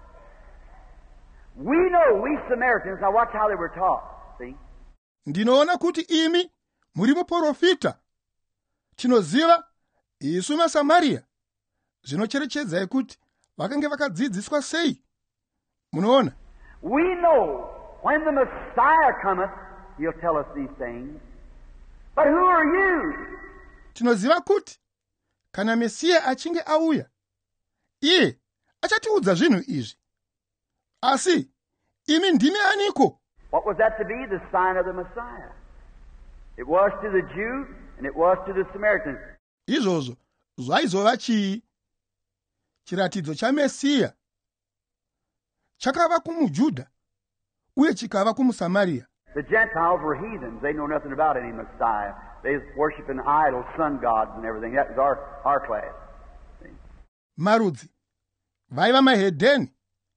We know, we Samaritans, now watch how they were taught, see? Ndinoona kuti imi muri muprofita. Tinoziva, isu maSamaria, zvinocherechedza kuti vakange vakadzidziswa sei. Munoona? We know when the Messiah cometh, he'll tell us these things. But who are you? Tinoziva kuti kana Mesiya achinge auya, iye achatiudza zvinhu izvi. Asi, imi ndimi aniko? What was that to be? The sign of the Messiah. It was to the Jew and it was to the Samaritan. Izvozvo zvaizova chii? Chiratidzo chaMesiya chakava kumuJudha uye chikava kumuSamaria. The Gentiles were heathens. They know nothing about any Messiah. They was worshiping idols, sun gods and everything. That was our, our class. See? Marudzi vaiva mahedheni.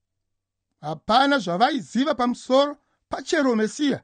Hapana zvavaiziva pamusoro pachero Mesiya.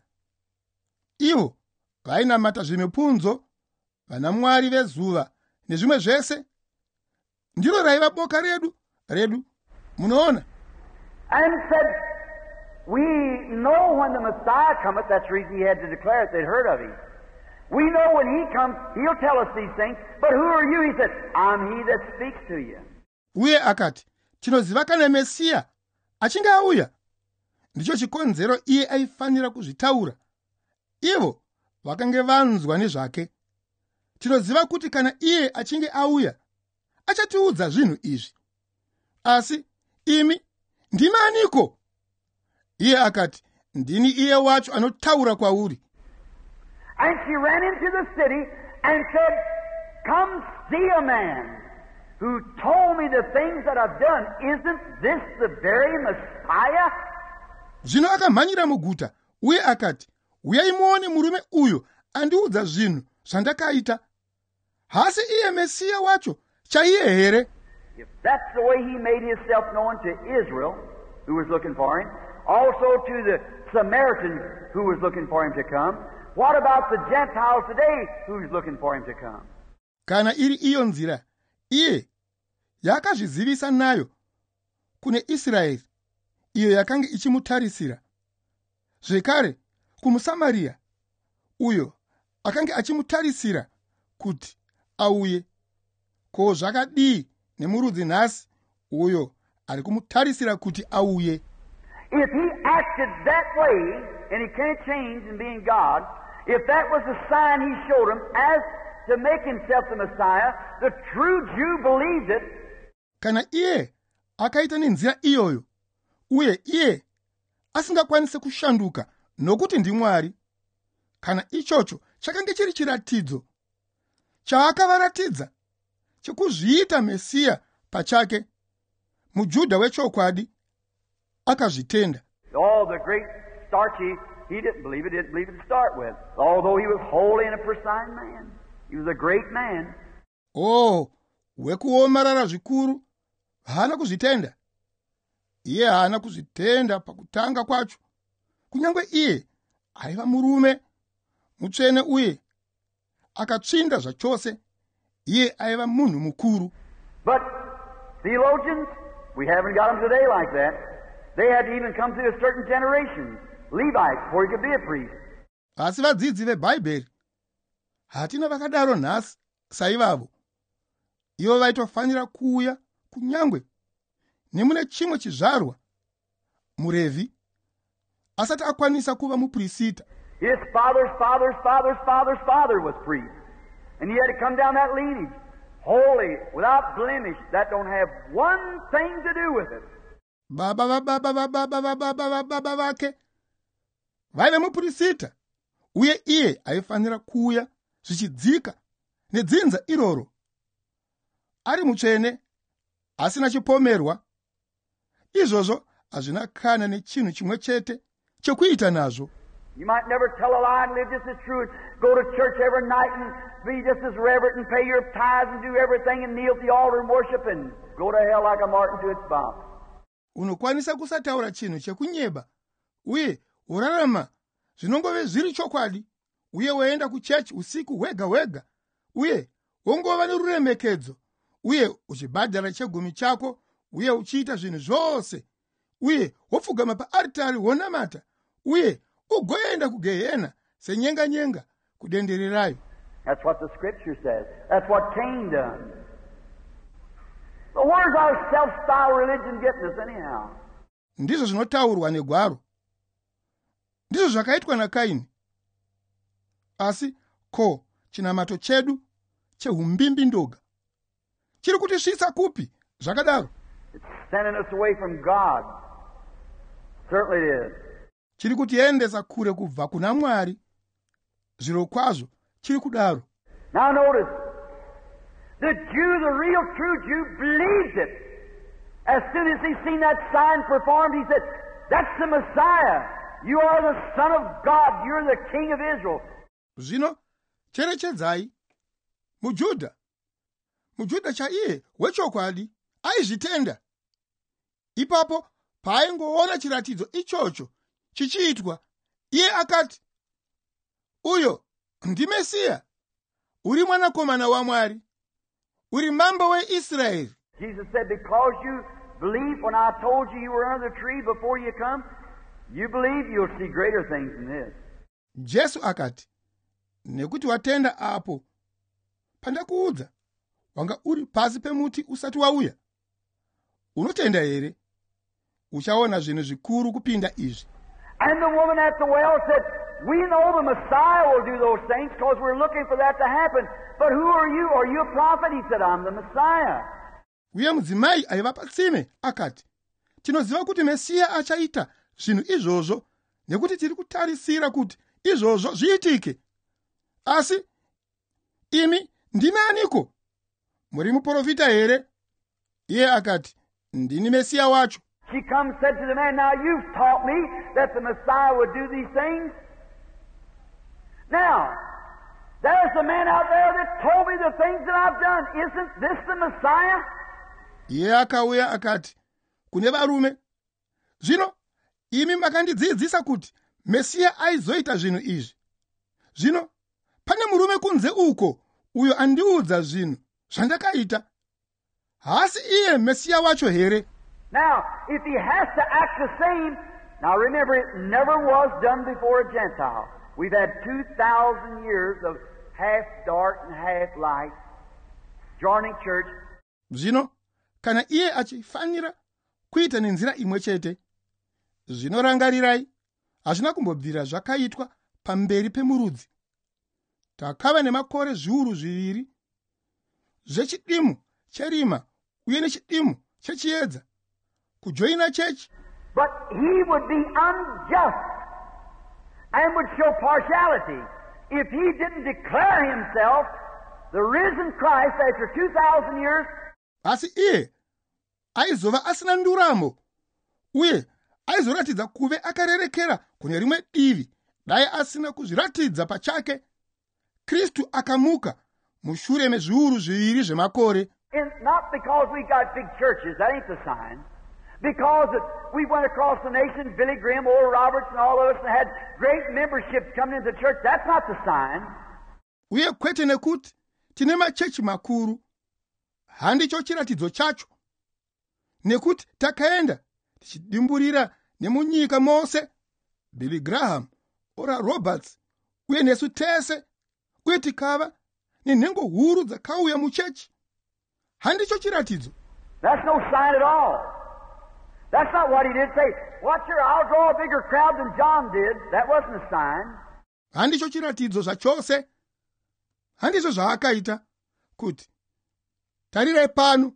Ivo vainamata zvimipunzo, vanamwari vezuva nezvimwe zvese. Ndiro raiva boka redu, redu. Munoona? And said, we know when the Messiah cometh, that's the reason he had to declare it, they'd heard of him. We know when he comes, he'll tell us these things, but who are you? He said, I'm he that speaks to you. Uye akati, tinoziva kana Mesiya achinge auya. Ndicho chikonzero iye aifanira kuzvitaura. Ivo vakange vanzwa nezvake. Tinoziva kuti kana iye achinge auya, achatiudza zvinhu izvi. Asi, imi, ndimi aniko? Iye akati, ndini iye wacho anotaura kwauri. And she ran into the city and said, come see a man who told me the things that I've done. Isn't this the very Messiah? Zvino akamhanyira muguta, uye akati, uyai muone murume uyo andiudza zvinhu zvandakaita. Hasi iye Mesiya wacho chaiye here? If that's the way he made himself known to Israel, who was looking for him, also to the Samaritans who was looking for him to come, what about the Gentiles today who's looking for him to come? Kana iri iyo nzira, iye yakazvizivisa nayo kune Israeli, iyo yakanga ichimutarisira. Zvekare, kumuSamaria, uyo akanga achimutarisira kuti auye. Ko zvakadii nemurudzi nhasi uyo ari kumutarisira kuti auye. If he acted that way, and he can't change in being God, If that was the sign he showed him as to make himself the Messiah, the true Jew believed it. Kana iye akaita nenzira iyoyo, uye iye asingakwanise kushanduka nokuti ndi Mwari, kana ichocho chakange chiri chiratidzo chaakavaratidza chekuzviita Mesiya pachake, mujudha wechokwadi akazvitenda. Oh, the great starchy, he didn't believe it, didn't believe it to start with. Although he was holy and a precise man. He was a great man. Oh, wekuomarara zvikuru, haana kuzvitenda. Iye haana kuzvitenda pakutanga kwacho. Kunyangwe iye aiva murume mutsvene uye akatsvinda zvachose, iye aiva munhu mukuru. But theologians, we haven't got them today like that. They had to even come through a certain generation, Levites, before he could be a priest. Asi vadzidzi veBhaibheri hatina vakadaro nhasi saivavo. Ivo vaitofanira kuuya kunyangwe nemune chimwe chizvarwa muRevhi asati akwanisa kuva muprista. His father's father's father's father's father was priest. And he had to come down that lineage, holy, without blemish, that don't have one thing to do with it. Baba baba baba baba baba baba vake vaive muprista, uye iye aifanira kuuya zvichidzika nedzinza iroro ari mutsvene asina chipomerwa. Izvozvo hazvina kana nechinhu chimwe chete chekuita nazvo. You might never tell a lie and live just as true, and go to church every night and be just as reverent and pay your tithes and do everything and kneel at the altar and worship and go to hell like a martin to its box. Unokwanisa kusataura chinhu chekunyeba uye urarama zvinongove zviri chokwadi, uye woenda kuchechi usiku hwega hwega, uye wongova neruremekedzo, uye uchibhadhara chegumi chako, uye uchiita zvinhu zvose, uye wopfugama paaritari wonamata, uye ugoenda kugehena senyenga nyenga kudendererayo. That's what the scripture says. That's what Cain done. But where's our self-style religion getting us anyhow? Ndizvo zvinotaurwa negwaro. Ndizvo zvakaitwa naKaini. Asi ko chinamato chedu chehumbimbi ndoga chiri kutisvitsa kupi zvakadaro? It's sending us away from God. Certainly it is. Chiri kutiendesa kure kubva kuna Mwari. Zviro kwazvo chiri kudaro. Now notice, the Jew, the real true Jew, believes it. As soon as he seen that sign performed, he said, "That's the Messiah. You are the Son of God. You're the King of Israel." Zvino cherechedzai, mujudha mujudha chaiye wechokwadi aizvitenda. Ipapo paaingoona chiratidzo ichocho chichiitwa, iye akati, uyo ndi Mesiya, uri mwanakomana waMwari, uri mambo weIsraeri. Jesus said, because you believe when I told you you were under the tree before you come, you believe you'll see greater things than this. Jesu akati, nekuti watenda apo pandakuudza wanga uri pasi pemuti usati wauya, unotenda here? Uchaona zvinhu zvikuru kupinda izvi. And the woman at the well said, we know the Messiah will do those things because we're looking for that to happen. But who are you? Are you a prophet? He said, I'm the Messiah. Uye mudzimai aiva patsime akati, tinoziva kuti Mesiya achaita zvinhu izvozvo nekuti tiri kutarisira kuti izvozvo zviitike. Asi imi ndimi aniko? Muri muprofita here? Iye akati, ndini Mesiya wacho. She come said to the man, now you've taught me that the Messiah would do these things. Now, there's a man out there that told me the things that I've done. Isn't this the Messiah? Iye akauya akati kune varume, zvino imi makandidzidzisa kuti Mesiya aizoita zvinhu izvi. Zvino pane murume kunze uko uyo andiudza zvinhu zvandakaita. Hasi iye Mesiya wacho here? Now, if he has to act the same, now remember, it never was done before a Gentile. We've had two thousand years of half dark and half light, joining church. Zvino, kana iye achifanira kuita nenzira imwe chete, zvinorangarirai, hazvina kumbobvira zvakaitwa pamberi pemurudzi. takava nemakore zviuru zviviri zvechidimu cherima uye nechidimu chechiedza kujoina chechi. But he would be unjust and would show partiality if he didn't declare himself the risen Christ after two thousand years. Asi iye aizova asina nduramo uye aizoratidza kuve akarerekera kune rimwe divi dai asina kuzviratidza pachake Kristu akamuka mushure mezviuru zviviri zvemakore. Not because we got big churches, that ain't the sign. Because we went across the nation, Billy Graham, Oral Roberts, and all of us, and had great memberships coming into the church. That's not the sign. Uye kwete nekuti tine machechi makuru, handicho chiratidzo chacho. Nekuti takaenda tichidimburira nemunyika mose, Billy Graham, Oral Roberts, uye nesu tese, uye tikava nenhengo huru dzakauya muchechi. Handicho chiratidzo. That's no sign at all. That's not what he did. Say, watch here, I'll draw a bigger crowd than John did. That wasn't a sign. Handicho chiratidzo zvachose. Handizvo zvaakaita kuti tarirai pano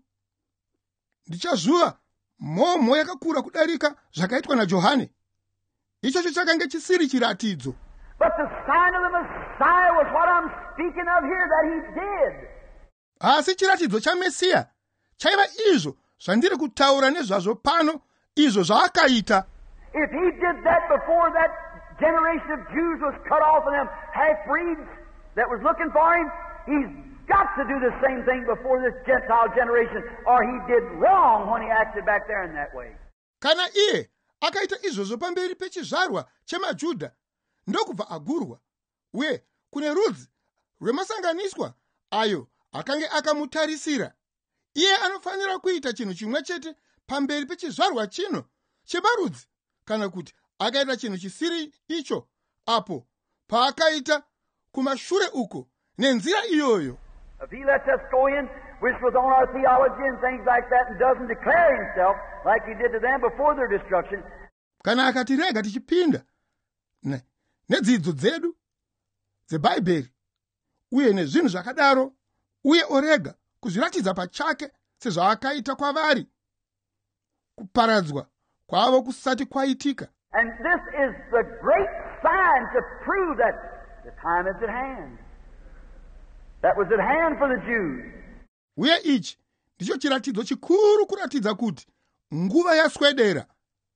ndichazvuva mhomho yakakura kudarika zvakaitwa naJohane. Ichocho chakange chisiri chiratidzo. But the sign of the Messiah was what I'm speaking of here, that he did. Asi chiratidzo chaMesiya chaiva izvo zvandiri kutaura nezvazvo pano, izvo zvaakaita. If he did that before that generation of Jews was cut off and them half-breeds that was looking for him, he's got to do the same thing before this Gentile generation, or he did wrong when he acted back there in that way. Kana iye akaita izvozvo pamberi pechizvarwa chemaJudha ndokubva agurwa, uye kune rudzi rwemasanganiswa ayo akange akamutarisira, iye anofanira kuita chinhu chimwe chete pamberi pechizvarwa chino cheparudzi, kana kuti akaita chinhu chisiri icho apo paakaita kumashure uko nenzira iyoyo. If he lets us go in, which was on our theology and things like that, and doesn't declare himself like he did to them before their destruction. Kana akatirega tichipinda ne nedzidzo dzedu dzebhaibheri uye nezvinhu zvakadaro, uye orega kuzviratidza pachake sezvaakaita kwavari, kuparadzwa kwavo kusati kwaitika. And this is the great sign to prove that the time is at hand. That was at hand for the Jews. Uye ichi ndicho chiratidzo chikuru kuratidza kuti nguva yaswedera,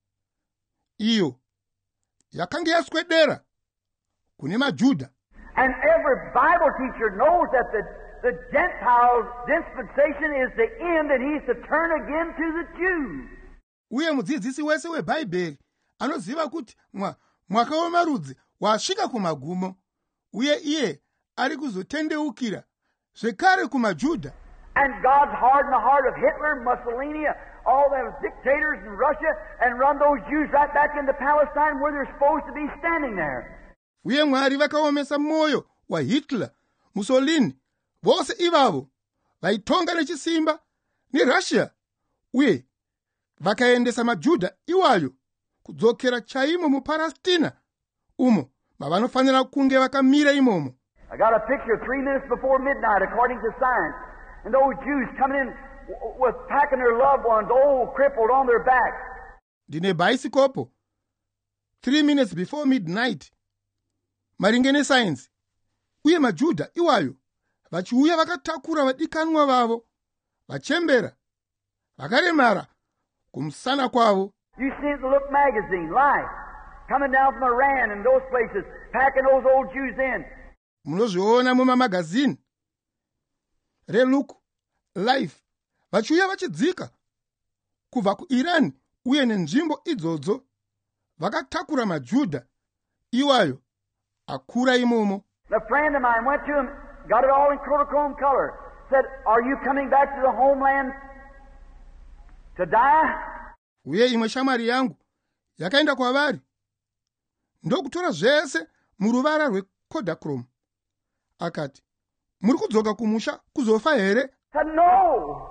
iyo yakange yaswedera kune maJudha. And every Bible teacher knows that the, the Gentile dispensation is the end, and he's to turn again to the Jews. Uye mudzidzisi wese weBhaibheri anoziva kuti mwa, mwaka wemarudzi wasvika kumagumo, uye iye ari kuzotendeukira zvekare kumaJudha. And God's hardened the heart of Hitler, Mussolini, all those dictators in Russia, and run those Jews right back into Palestine where they're supposed to be standing there. Uye Mwari vakaomesa moyo wa Hitler, Mussolini, vose ivavo vaitonga nechisimba neRussia, uye vakaendesa maJudha iwayo kudzokera chaimo muPalestina, umo mavanofanira kunge vakamira imomo. I got a picture three minutes before midnight, according to science, and those Jews coming in with packing their loved ones, old, crippled, on their back. Ndine bhaisikopo three minutes before midnight, maringe nesainzi, uye maJudha iwayo vachiuya vakatakura vadikanwa vavo, vachembera, vakaremara kumusana kwavo. You see it in the Look magazine, Life, coming down from Iran and those places, packing those old Jews in. Munozviona mumamagazini reLook, Life, vachiuya vachidzika kubva kuIran uye nenzvimbo idzodzo, vakatakura maJudha iwayo akura imomo. A friend of mine went to him, got it all in Kodachrome color, said, "Are you coming back to the homeland to die?" Uye imwe shamari yangu yakaenda kwavari ndokutora zvese muruvara rwekodachrome, akati, muri kudzoka kumusha kuzofa here? Said, "No,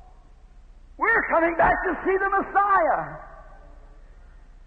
we're coming back to see the Messiah.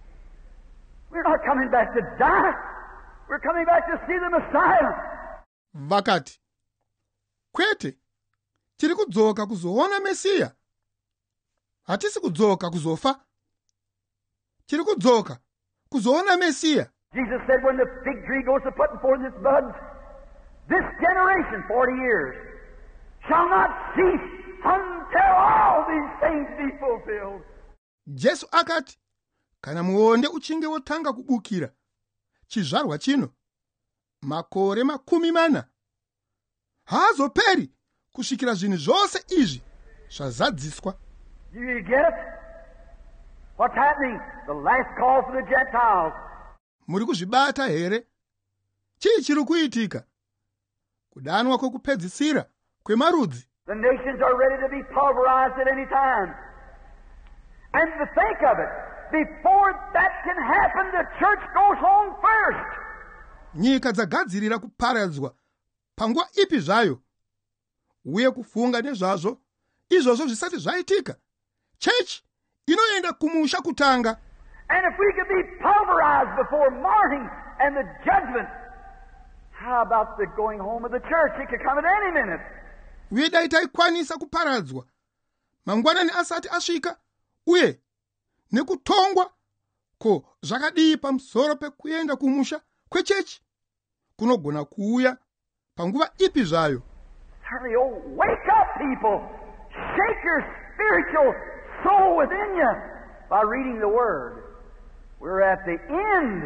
We're not coming back to die. We're coming back to see the Messiah." vakati, kwete, tiri kudzoka kuzoona Mesiya. Hatisi kudzoka kuzofa. Tiri kudzoka kuzoona Mesiya. Jesus said, when the fig tree goes to putting forth its buds, this generation, forty years, shall not cease until all these things be fulfilled. Jesu akati, kana muonde uchinge wotanga kubukira, chizvarwa chino, makore makumi mana, haazoperi kusvikira zvinhu zvose izvi zvazadziswa. Do you get it? What's happening? The last call for the Gentiles. Muri kuzvibata here? Chii chiri kuitika? Kudanwa kwokupedzisira kwemarudzi. The nations are ready to be pulverized at any time. And to think of it, before that can happen, the church goes home first. Nyika dzagadzirira kuparadzwa panguva ipi zvayo, uye kufunga nezvazvo izvozvo zvisati zvaitika, chechi inoenda kumusha kutanga. And if we could be pulverized before morning and the judgment, how about the going home of the church? It could come at any minute. Uye dai taikwanisa kuparadzwa mangwanani asati asvika, uye nekutongwa, ko zvakadii pamusoro pekuenda kumusha kwechechi kunogona kuuya panguva ipi zvayo. Hurry, oh, wake up, people! Shake your spiritual soul within you by reading the Word. We're at the end.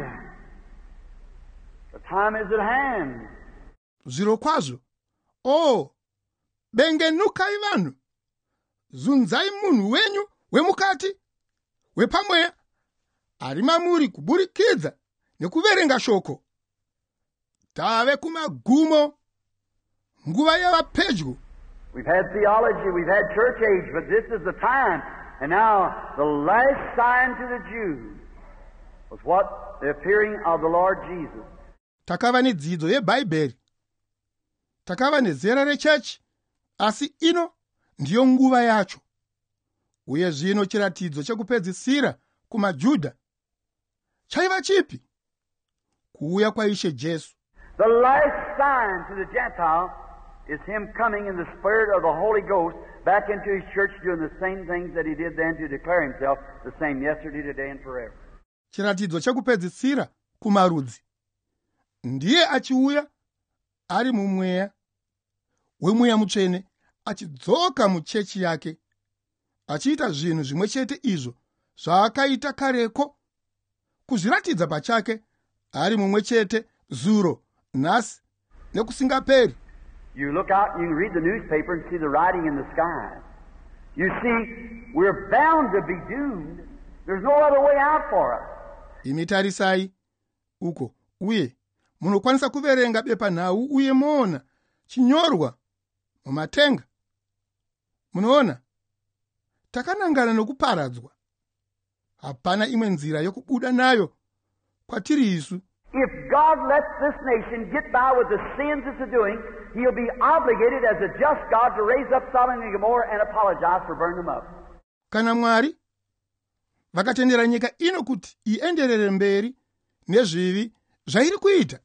The time is at hand. Zviro kwazvo, oh, bengenukai vanhu, zunzai munhu wenyu wemukati, wepamweya, ari mamuri kuburikidza nekuverenga shoko. Tave kumagumo, nguva yava pedyo. We've had theology, we've had church age, but this is the time. And now, the last sign to the Jews was what? The appearing of the Lord Jesus. Takava nedzidzo yeBhaibheri, takava nezera rechechi, asi ino ndiyo nguva yacho. Uye zvino chiratidzo chekupedzisira kumaJudha chaiva chipi? Kuuya kwaIshe Jesu. The last sign to the Gentile is Him coming in the Spirit of the Holy Ghost back into His church, doing the same things that He did then to declare Himself the same yesterday, today, and forever. Chiratidzo chekupedzisira kumarudzi ndiye achiuya ari mumweya wemweya mutsvene, achidzoka muchechi yake, achiita zvinhu zvimwe chete izvo zvaakaita kareko, kuzviratidza pachake ari mumwe chete zuro, nhasi nekusingaperi. You look out and you can read the newspaper and see the writing in the sky. You see, we're bound to be doomed. There's no other way out for us. Imitarisai uko, uye munokwanisa kuverenga bepanhau uye moona chinyorwa mumatenga. Munoona, takanangana nokuparadzwa. Hapana imwe nzira yokubuda nayo kwatiri isu. If God lets this nation get by with the sins it's doing, He'll be obligated as a just God to raise up Sodom and Gomorrah and apologize for burning them up. Kana Mwari vakatendera nyika ino kuti ienderere mberi nezvivi zvairi kuita,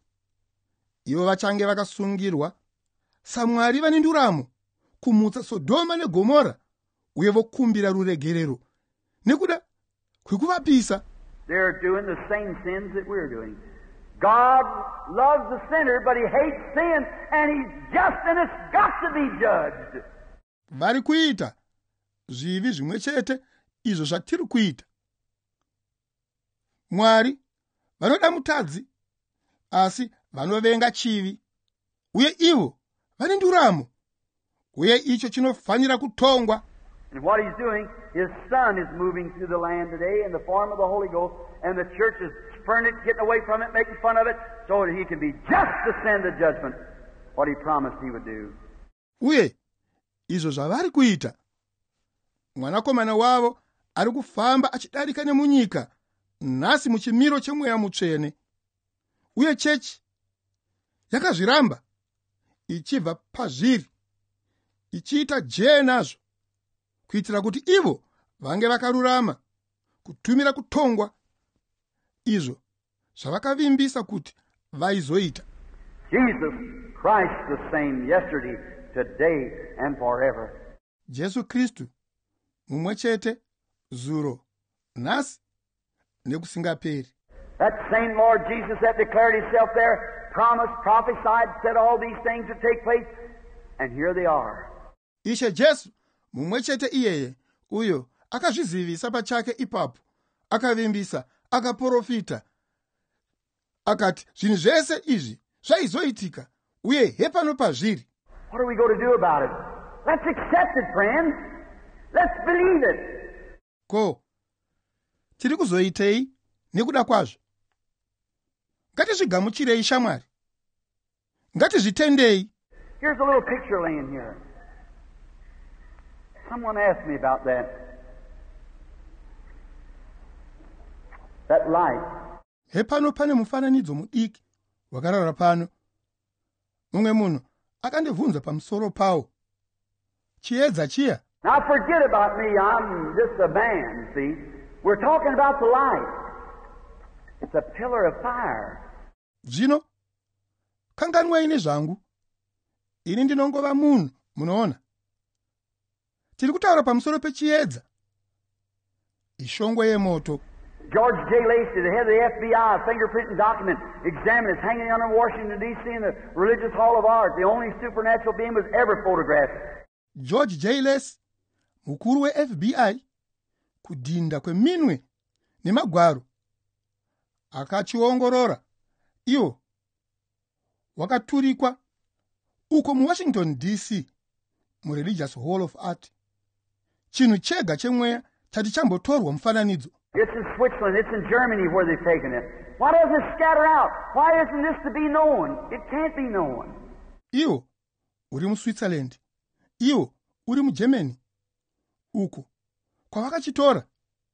ivo vachange vakasungirwa saMwari vane nduramo kumutsa Sodoma neGomora uye vokumbira ruregerero nekuda kwekuvapisa. They're doing the same sins that we're doing. God loves the sinner, but He hates sin, and He's just, and it's got to be judged. Vari kuita zvivi zvimwe chete izvo zvatiri kuita. Mwari vanoda mutadzi, asi vanovenga chivi, uye ivo vane nduramo, uye icho chinofanira kutongwa. And what He's doing, His Son is moving through the land today in the form of the Holy Ghost, and the church is spurning it, getting away from it, making fun of it, so that He can be just to send the judgment, what He promised He would do. Uye izvo zvavari kuita, mwanakomana wavo ari kufamba achidarika nemunyika nhasi muchimiro chemweya mutsvene, uye chechi yakazviramba ichibva pazviri ichiita jee nazvo, kuitira kuti ivo vange vakarurama kutumira kutongwa izvo zvavakavimbisa kuti vaizoita. Jesus Christ the same yesterday, today, and forever. Jesu Kristu mumwe chete zuro nhasi nekusingaperi. That same Lord Jesus that declared himself there, promised, prophesied, said all these things would take place, and here they are. Ishe Jesu mumwe chete iyeye uyo akazvizivisa pachake ipapo, akavimbisa, akaprofita, akati zvinhu zvese izvi zvaizoitika, uye hepano pazviri. What are we going to do about it? Let's accept it, friends. Let's believe it. Ko, tiri kuzoitei nekuda kwazvo? Ngatizvigamuchirei shamwari. Ngatizvitendei. Here's a little picture laying here. Someone asked me about that. That light. Hepano pane mufananidzo mudiki wakarara pano. Mumwe munhu akandibvunza pamusoro pawo. Chiedza chiya. Now forget about me, I'm just a man, see. We're talking about the light. It's a pillar of fire. Zvino, kanganwai nezvangu. Ini ndinongova munhu, munoona. Tiri kutaura pamusoro pechiedza. Ishongwe yemoto. George J. Lacey, the head of the F B I, fingerprinting document, examined, is hanging under Washington, D C in the Religious Hall of Art. The only supernatural being was ever photographed. George J. Lacey, mukuru we-F B I, kudinda kweminwe nemagwaro, akachiongorora, iwo wakaturikwa uko muWashington D C muReligious Hall of Art. Chinhu chega chemweya chati chambotorwa mufananidzo. It's in Switzerland, it's in Germany where they've taken it. Why doesn't it scatter out? Why isn't this to be known? It can't be known. Iwo uri muSwitzerland, iwo uri muGermany, uko kwavakachitora.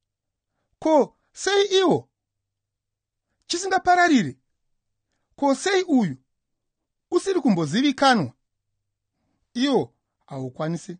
Ko sei iwo chisingapararire? Ko sei uyu usiri kumbozivikanwa? Iwo haukwanisi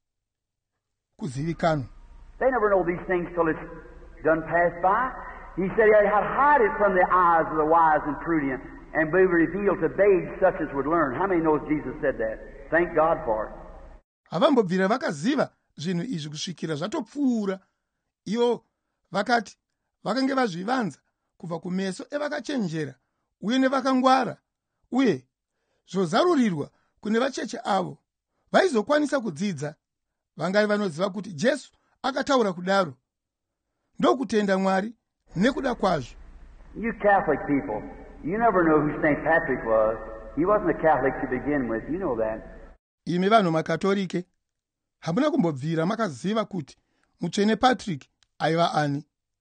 kuzivikanwa. They never know these things till it's done pass by. He said he had to hide it from the eyes of the wise and prudent and be revealed to babes such as would learn. How many knows Jesus said that? Thank God for it. Havambobvira vakaziva zvinhu izvi kusvikira zvatopfuura. Ivo vakati vakange vazvivanza kubva kumeso evakachenjera uye nevakangwara, uye zvozarurirwa kune vacheche avo vaizokwanisa kudzidza, vangai vanoziva kuti Jesu akataura kudaro. Ndokutenda Mwari nekuda kwazvo. You Catholic people, you never know who Saint Patrick was. He wasn't a Catholic to begin with, you know that. Imi vanhu makatolike, hamuna kumbobvira makaziva kuti mutsvene Patrick aiva ani.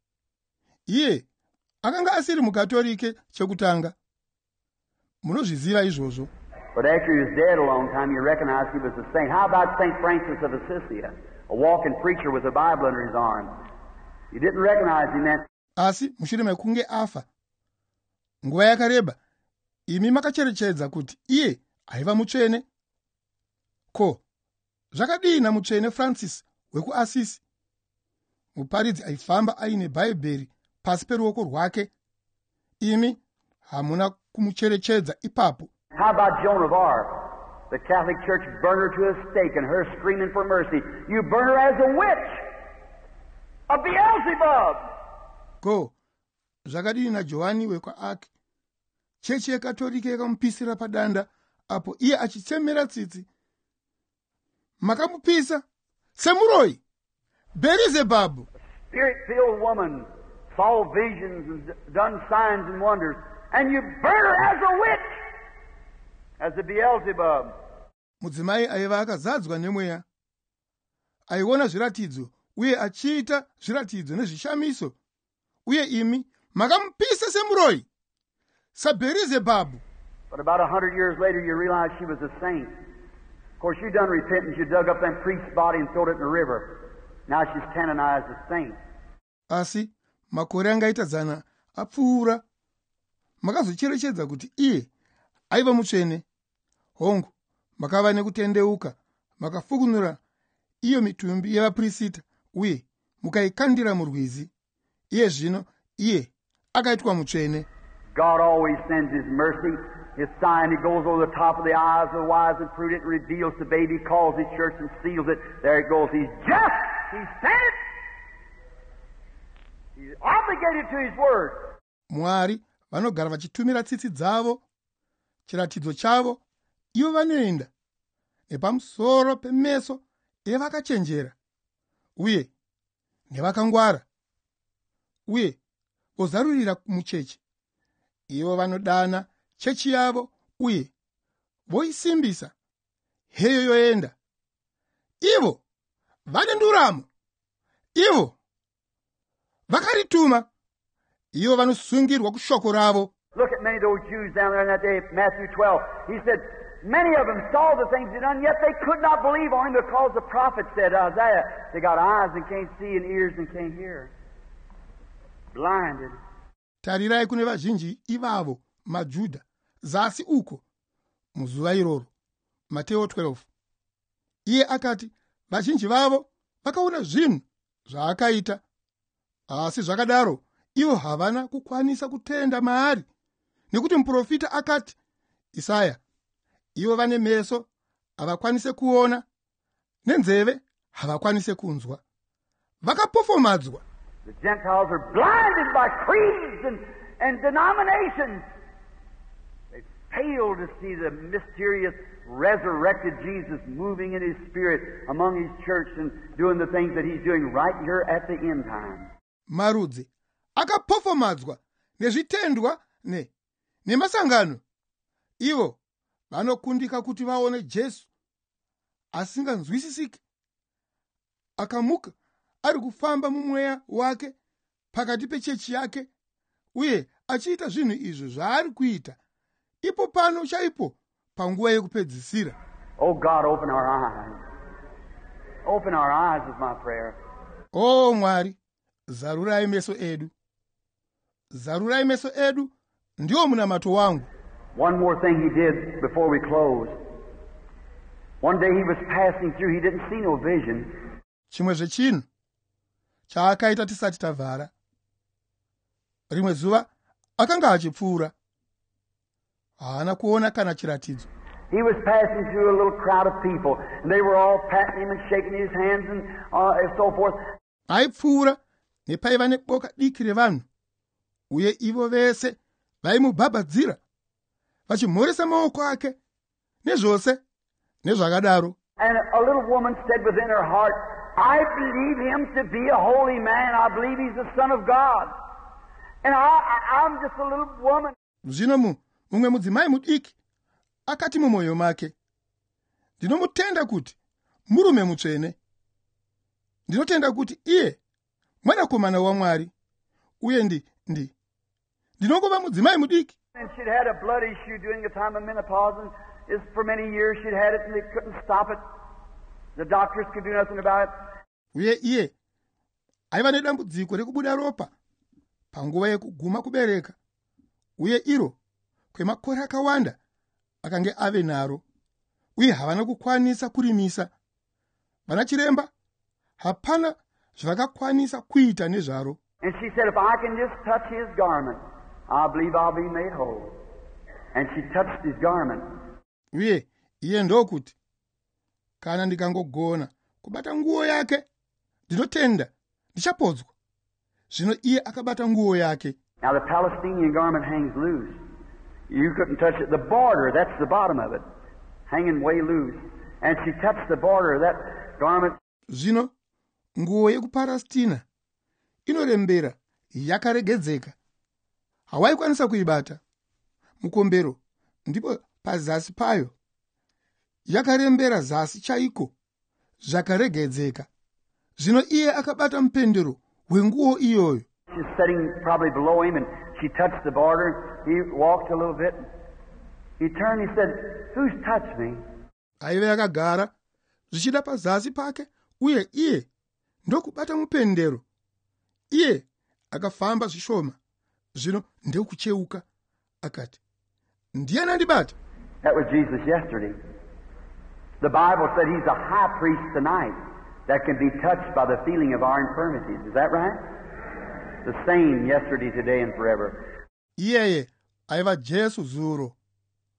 Iye akanga asiri mukatolike chekutanga. Munozviziva izvozvo. But after he was dead a long time, you recognize he was a saint. How about Saint Francis of Assisi, a walking preacher with a Bible under his arm? You didn't recognize him then. Asi mushure mekunge afa, nguva yakareba, imi makacherechedza kuti iye aiva mutsvene. Ko, zvakadii mutsvene Francis wekuAsisi, muparidzi aifamba aine Bhaibheri pasi peruoko rwake? Imi hamuna kumucherechedza ipapo. How about Joan of Arc? The Catholic Church burned her to a stake and her screaming for mercy. You burn her as a witch, a Beelzebub. Ko, zvakadii naJohani wekwaArc, chechi yekatolika yakamupisira padanda, apo iye achitsemera tsitsi. Makamupisa semuroi, Beelzebub. Spirit-filled woman saw visions and done signs and wonders, and you burn her as a witch, as a Beelzebub. Mudzimai aiva akazadzwa nemweya, aiona zviratidzo uye achiita zviratidzo nezvishamiso, uye imi makamupisa semuroi, saBeelzebub. But about a hundred years later, you realize she was a saint. Of course, you done repentance. You dug up that priest's body and threw it in the river. Now she's canonized as a saint. Asi makore angaita zana apfuura, makazocherechedza kuti iye aiva mutsvene. Hongu, makava nekutendeuka, makafukunura iyo mitumbi yevaprista uye mukaikandira murwizi. Iye zvino iye akaitwa mutsvene. God always sends His mercy his sign, he goes over the top of the eyes of the wise and prudent, and reveals the baby, calls his church and seals it. There it goes. He's just, he said it. He's obligated to his word. Mwari vanogara vachitumira tsitsi dzavo, chiratidzo chavo, ivo vanoenda nepamusoro pemeso evakachenjera uye nevakangwara uye vozarurira muchechi. Ivo vanodana chechi yavo uye voisimbisa heyo yoenda. Ivo vane nduramo, ivo vakarituma, ivo vanosungirwa kushoko ravo. Look at many of those Jews down there in that day, Matthew twelve. He said, many of them saw the things he done, yet they could not believe on him because the prophet said, Isaiah, they got eyes and can't see and ears and can't hear. Blinded. Tarirai kune vazhinji ivavo maJudha zasi uko muzuva iroro, Mateo twelve. Iye akati vazhinji vavo vakaona zvinhu zvaakaita, asi zvakadaro ivo havana kukwanisa kutenda maari, nekuti muprofita akati, Isaya, ivo vane meso havakwanise kuona, nenzeve havakwanise kunzwa, vakapofomadzwa. The Gentiles are blinded by creeds and, and denominations. They fail to see the mysterious resurrected Jesus moving in his spirit among his church and doing the things that he's doing right here at the end time. Marudzi akapofomadzwa nezvitendwa ne nemasangano. Ivo vanokundika kuti vaone Jesu asinganzwisisiki akamuka ari kufamba mumweya wake pakati pechechi yake uye achiita zvinhu izvo zvaari kuita ipo pano chaipo panguva yekupedzisira. Oh God, open our eyes. Open our eyes is my prayer. Oh Mwari, zarurai meso edu. Zarurai meso edu ndio munamato wangu. One more thing he did before we close. One day he was passing through, he didn't see no vision. Chimwe zvechinu chaakaita tisati tavhara. Rimwe zuva akanga achipfuura, haana kuona kana chiratidzo. He was passing through a little crowd of people, and they were all patting him and shaking his hands and, uh, and so forth. Aipfuura nepaiva neboka diki revanhu, uye ivo vese vaimubhabhadzira, vachimhoresa maoko ake, nezvose, nezvakadaro. And a little woman said within her heart, I believe him to be a holy man. I believe he's the Son of God. And I, I, I'm just a little woman. Zvino mu, mumwe mudzimai mudiki akati mumwoyo make, ndinomutenda kuti murume mutsvene. Ndinotenda kuti iye mwanakomana waMwari, uye ndi ndi ndinongova mudzimai mudiki. And she'd had a blood issue during the time of menopause, and it's for many years she'd had it, and they couldn't stop it. The doctors could do nothing about it. Uye iye aiva nedambudziko rekubuda ropa panguva yekuguma kubereka, uye iro kwemakore akawanda akange ave naro, uye havana kukwanisa kurimisa. Vana chiremba hapana zvakakwanisa kuita nezvaro. And she said, if I can just touch his garment, I believe I'll be made whole. And she touched his garment. Uye iye ndokuti kana ndikangogona kubata nguo yake, ndinotenda ndichapodzwa. Zvino iye akabata nguo yake. Now the Palestinian garment hangs loose. You couldn't touch it. The border, that's the bottom of it, hanging way loose. And she touched the border of that garment. Zvino nguo yekuPalestina inorembera yakaregedzeka. Hawaikwanisa kuibata. Mukombero ndipo pazasi payo yakarembera zasi chaiko zvakaregedzeka. Zvino iye akabata mpendero wenguo iyoyo. She's sitting probably below him, and she touched the border. He walked a little bit. He turned, he said, who's touched me? Aive akagara zvichida pazasi pake, uye iye ndokubata mupendero. Iye akafamba zvishoma, zvino ndekucheuka akati, ndiye nandibata. That was Jesus yesterday. The Bible said he's a high priest tonight that can be touched by the feeling of our infirmities. Is that right? The same yesterday, today, and forever. Iyeye aiva Jesu zuro.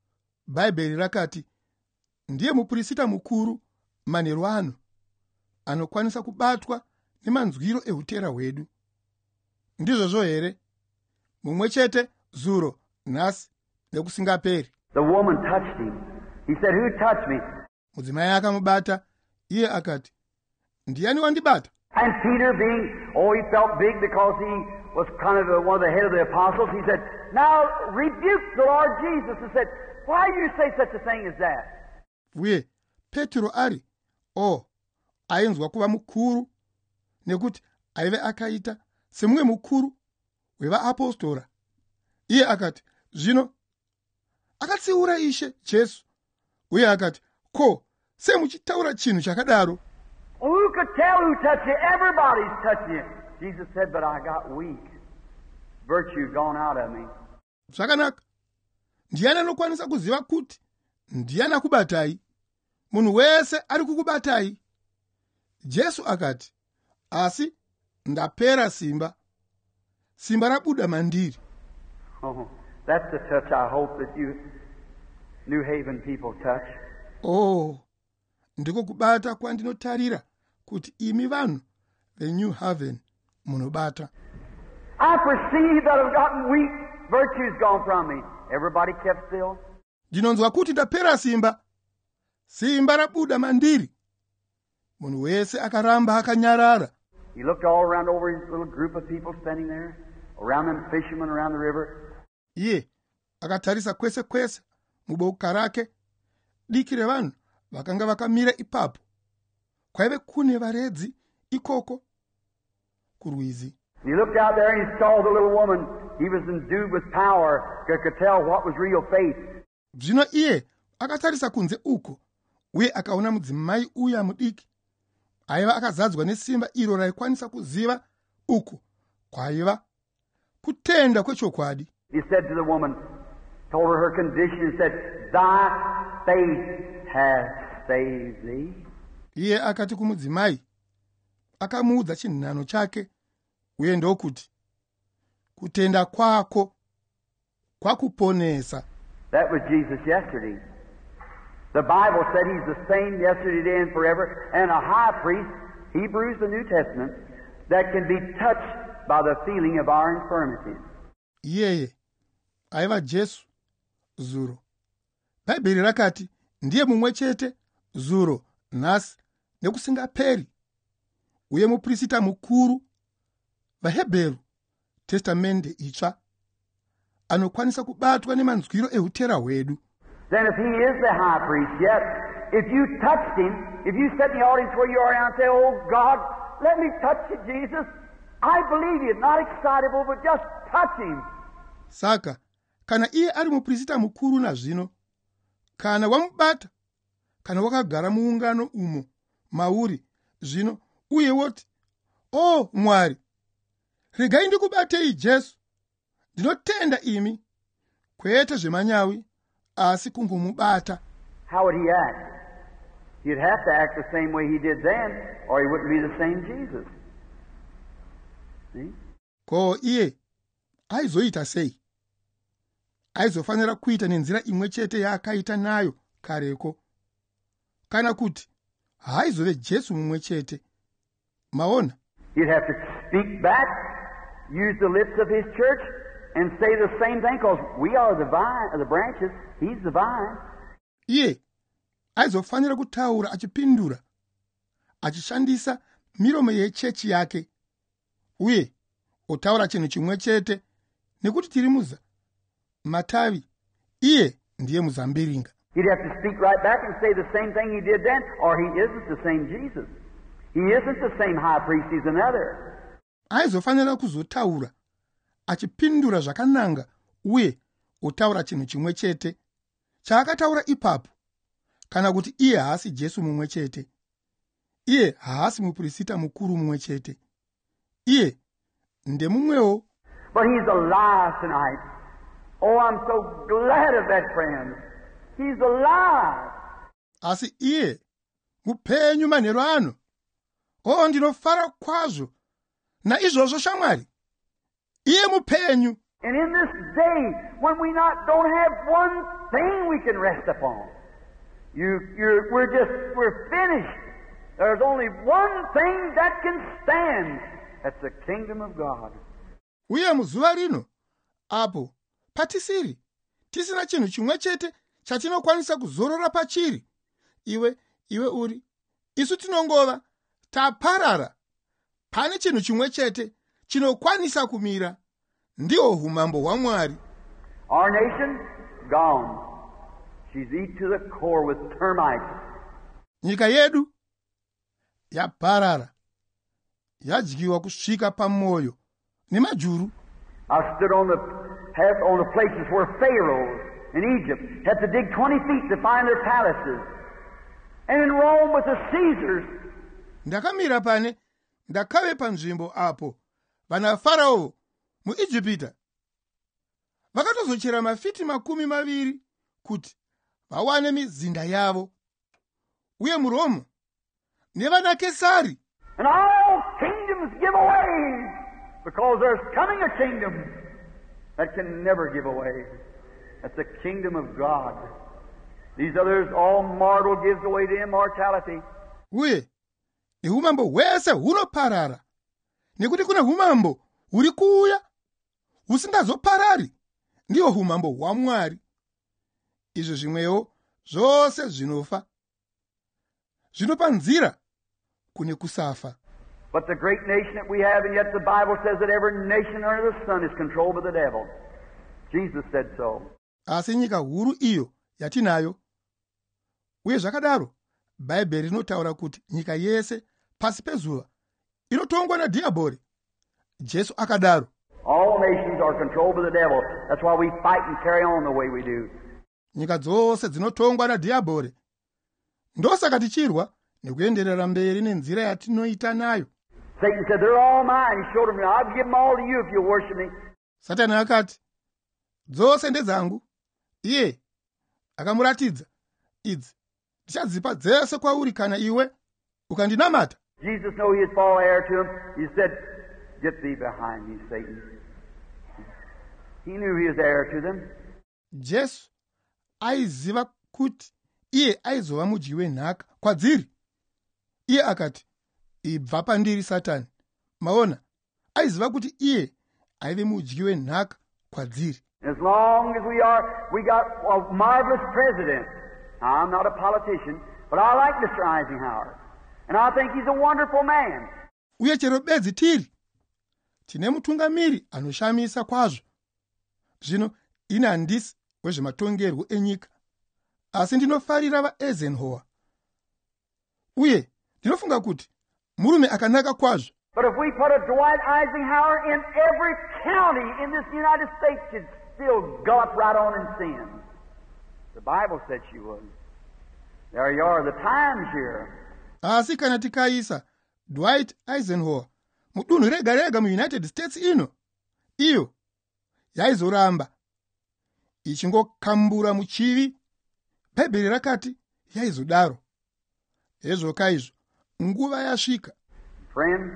Bhaibheri rakati ndiye muprista mukuru manheru ano anokwanisa kubatwa nemanzwiro ehutera hwedu. Ndizvozvo here? Mumwe chete zuro, nhasi nekusingaperi. The woman touched him. He said, "Who touched me?" Mudzimai akamubata, iye akati, ndiani wandibata? And Peter, being, oh, he felt big because he was kind of a, one of the head of the apostles, he said, "Now rebuke the Lord Jesus," and said, "Why do you say such a thing as that?" Uye Petro ari, oh, ainzwa kuva mukuru, nekuti aive akaita semumwe mukuru wevaapostora. Iye akati, zvino akatsiura Ishe Jesu. Uye akati, ko, semuchitaura chinhu chakadaro? Well, who could tell who touched you? Everybody's touching you. Jesus said, "But I got weak. Virtue gone out of me." Zvakanaka. Ndiani anokwanisa kuziva kuti ndiani akubatai? Munhu wese ari kukubatai. Jesu akati, asi ndapera simba. Simba rabuda mandiri. Oh, that's the touch I hope that you New Haven people touch. Oh, ndiko kubata kwandinotarira kuti imi vanhu the New Haven munobata. I perceive that I've gotten weak. Virtue's gone from me. Everybody kept still. Ndinonzwa kuti ndapera simba. Simba rabuda mandiri. Munhu wese akaramba akanyarara. He looked all around over his little group of people standing there, around them fishermen around the river. Iye akatarisa kwese kwese muboka rake, diki revanhu vakanga vakamira ipapo. Kwaive kune varedzi ikoko kurwizi. He looked out there and he saw the little woman. He was endued with power. He could tell what was real faith. Zvino iye akatarisa kunze uko, uye akaona mudzimai uya mudiki. Aiva akazadzwa nesimba iro raikwanisa kuziva uko kwaiva kutenda kwechokwadi. He said to the woman, told her her condition, and said, "Thy faith has saved thee." Iye akati kumudzimai, akamuudza chinhano chake, uye ndokuti, kutenda kwako kwakuponesa. That was Jesus yesterday. The Bible said He's the same yesterday, today, and forever, and a high priest, Hebrews, the New Testament, that can be touched by the feeling of our infirmities. Iyeye aiva Jesu zuro. Bhaibheri rakati ndiye mumwe chete zuro, nhasi nekusingaperi, uye muprista mukuru vaHebheru testamende itsva anokwanisa kubatwa nemanzwiro ehutera hwedu. Then if He is the high priest, yet if you touched Him, if you sit in the audience where you are now and say, "Oh God, let me touch you, Jesus," I believe you, not excitable, but just touch Him. Saka, kana iye ari muprista mukuru nazvino, kana wamubata, kana wakagara muungano umo mauri zvino, uye woti, "Oh Mwari, regai ndikubatei Jesu, ndinotenda imi," kwete zvemanyawi, asi kungomubata. How would He act? He'd have to act the same way He did then, or He wouldn't be the same Jesus. See? Ko iye aizoita sei? Aizofanira kuita nenzira imwe chete yaakaita nayo kareko. Kana kuti haizove Jesu mumwe chete. Maona? He'd have to speak back, use the lips of His church, and say the same thing, because we are the vine, the branches, He's the vine. Iye aizofanira kutaura achipindura, achishandisa miromo yechechi yake, uye otaura chinhu chimwe chete, nekuti tiri muza matavi, iye ndiye muzambiringa. He'd have to speak right back and say the same thing He did then, or He isn't the same Jesus. He isn't the same high priest, He's another. Aizofanira kuzotaura achipindura zvakananga, uye otaura chinhu chimwe chete chaakataura ipapo, kana kuti iye haasi Jesu mumwe chete. Iye haasi muprista mukuru mumwe chete. Iye ndemumwewo. But He's alive tonight. Oh, I'm so glad of that, friend. He's alive. Asi iye mupenyu manheru ano. Oh, ndinofara kwazvo naizvozvo shamwari. Iye mupenyu. And in this day, when we not don't have one thing we can rest upon, you, you're, we're just, we're finished. There's only one thing that can stand. That's the kingdom of God. Uye muzuva rino, apo, patisiri, tisina chinhu chimwe chete chatinokwanisa kuzorora pachiri. Iwe, iwe uri, isu tinongova, taparara. Pane chinhu chimwe chete chinokwanisa kumira, ndiwo humambo hwaMwari. Our nation, gone. She's eat to the core with termites. Nyika yedu, yaparara, yadyiwa kusvika pamoyo, nemajuru. I stood on the, had, on the places where pharaohs in Egypt had to dig twenty feet to find their palaces. And in Rome with the Caesars. Ndakamira pane, ndakave panzvimbo apo, vana Farao muIjipita vakatozochera mafiti makumi maviri kuti vawane mizinda yavo. Uye muRoma nevana Kesari. And all kingdoms give away, because there's coming a kingdom that can never give away. That's the kingdom of God. These others, all mortal, gives away to immortality. Uye nehumambo hwese hunoparara, nekuti kuna humambo huri kuuya husingazoparari, ndiyo humambo hwaMwari. Izvo zvimwewo zvose zvinofa, zvinopa nzira kune kusafa. But the great nation that we have, and yet the Bible says that every nation under the sun is controlled by the devil. Jesus said so. Asi nyika huru iyo yatinayo, uye zvakadaro, Bhaibheri rinotaura kuti nyika yese pasi pezuva inotongwa nadhiabhori. Jesu akadaro. All nations are controlled by the devil. That's why we fight and carry on the way we do. Nyika dzose dzinotongwa nadhiabhori. Ndosaka tichirwa nekuenderera mberi nenzira yatinoita nayo. Satan said, they're all mine. He showed them, I'll give them all to you if you worship me. Satani akati, dzose ndedzangu. Iye akamuratidza, idzi ndichadzipa dzese kwauri kana iwe ukandinamata. Jesus knew he'd fall heir to him. He said, get thee behind me, Satan. He knew he was heir to them. Jesu aiziva kuti iye aizova mudyi wenhaka kwadziri. Iye akati, ibva pandiri Satani. Maona, aiziva kuti iye aive mudyi wenhaka kwadziri. As long as we are, we got a marvelous president. Now, I'm not a politician, but I like Mister Eisenhower. And I think he's a wonderful man. Uye chero bedzi tiri, tine mutungamiri anoshamisa kwazvo. Zvino ine handisi wezvematongerwo enyika, asi ndinofarira vaEisenhower. Uye ndinofunga kuti murume akanaka kwazvo. But if we put a Dwight Eisenhower in every county in this United States, she'd still gallop right on in sin. The Bible said she would. There you are, the times here. Asi kana tikaisa Dwight Eisenhower mudunhu rega rega muUnited States ino, iyo yaizoramba ichingokambura muchivi. Bhaibheri rakati yaizodaro. Ezvoka izvo nguva yasvika. Friend,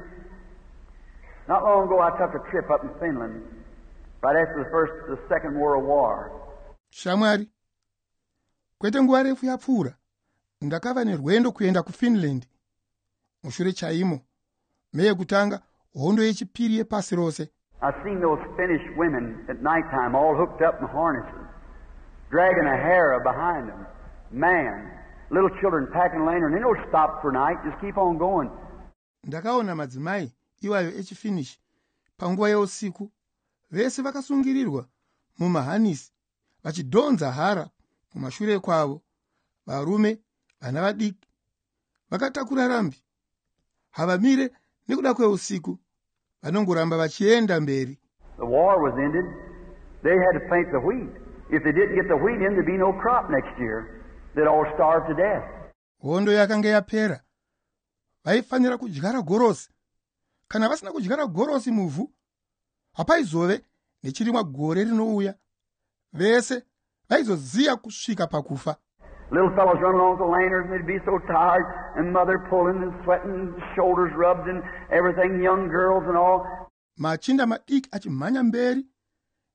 not long ago I took a trip up in Finland, right after the first, the Second World War. Shamwari, kwete nguva refu yapfuura, ndakava nerwendo kuenda kuFinland. Mushure chaimo, meye kutanga hondo yechipiri yepasi rose. I've seen those Finnish women at nighttime all hooked up in harnesses, dragging a harrow behind them. Man, little children packing lantern, they don't stop for night, just keep on going. Ndakaona madzimai iwayo echiFinish panguva yeusiku, vese vakasungirirwa mumahanisi, vachidhonza hara mumashure kwavo. Varume, vana vadiki, vakatakura rambi, havamire nekuda kweusiku, vanongoramba vachienda mberi. The war was ended. They had to plant the wheat. If they didn't get the wheat in, there'd be no crop next year. They'd all starve to death. Hondo yakanga yapera. Vaifanira kudyara gorosi. Kana vasina kudyara gorosi muvhu, hapaizove nechirimwa gore rinouya. Vese vaizoziya kusvika pakufa. Little fellows running along with the lanterns, and they'd be so tired, and mother pulling and sweating, shoulders rubbed and everything, young girls and all. Machinda madiki achimhanya mberi,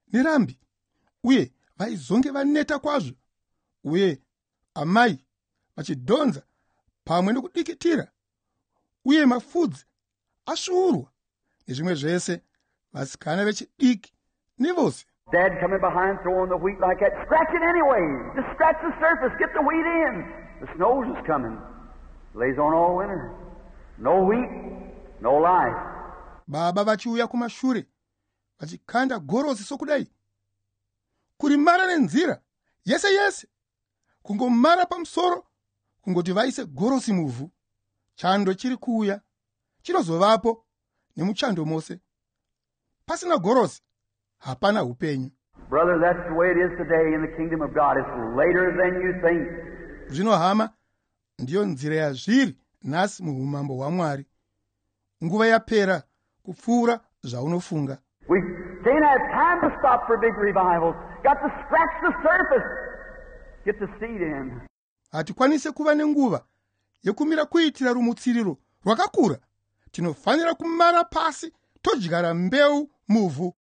nerambi, uye vaizonge vaneta kwazvo, uye amai vachidhonza pamwe nokudikitira, uye mafudzi asvuurwa nezvimwe zvese, vasikana vechidiki nevose. Dad coming behind throwing the wheat like that. Scratch it anyway. Just scratch the surface. Get the wheat in. The snows is coming. Lays on all winter. No wheat, no life. Baba vachiuya kumashure vachikanda gorosi sokudai, kurimara nenzira yese yese, kungomara pamusoro, kungoti vaise gorosi muvhu. Chando chiri kuuya, chinozovapo nemuchando mose. Pasina gorosi, hapana upenyu. Brother, that's the way it is today in the kingdom of God. It's later than you think. Zvino hama, ndiyo nzira yazviri nhasi muumambo hwaMwari. Nguva yapera kupfuura zvaunofunga. We can't have time to stop for big revivals. Got to scratch the surface. Get the seed in. Hatikwanise kuva nenguva yekumira kuitira rumutsiriro rwakakura. Tinofanira kumara pasi todyara mbeu muvhu.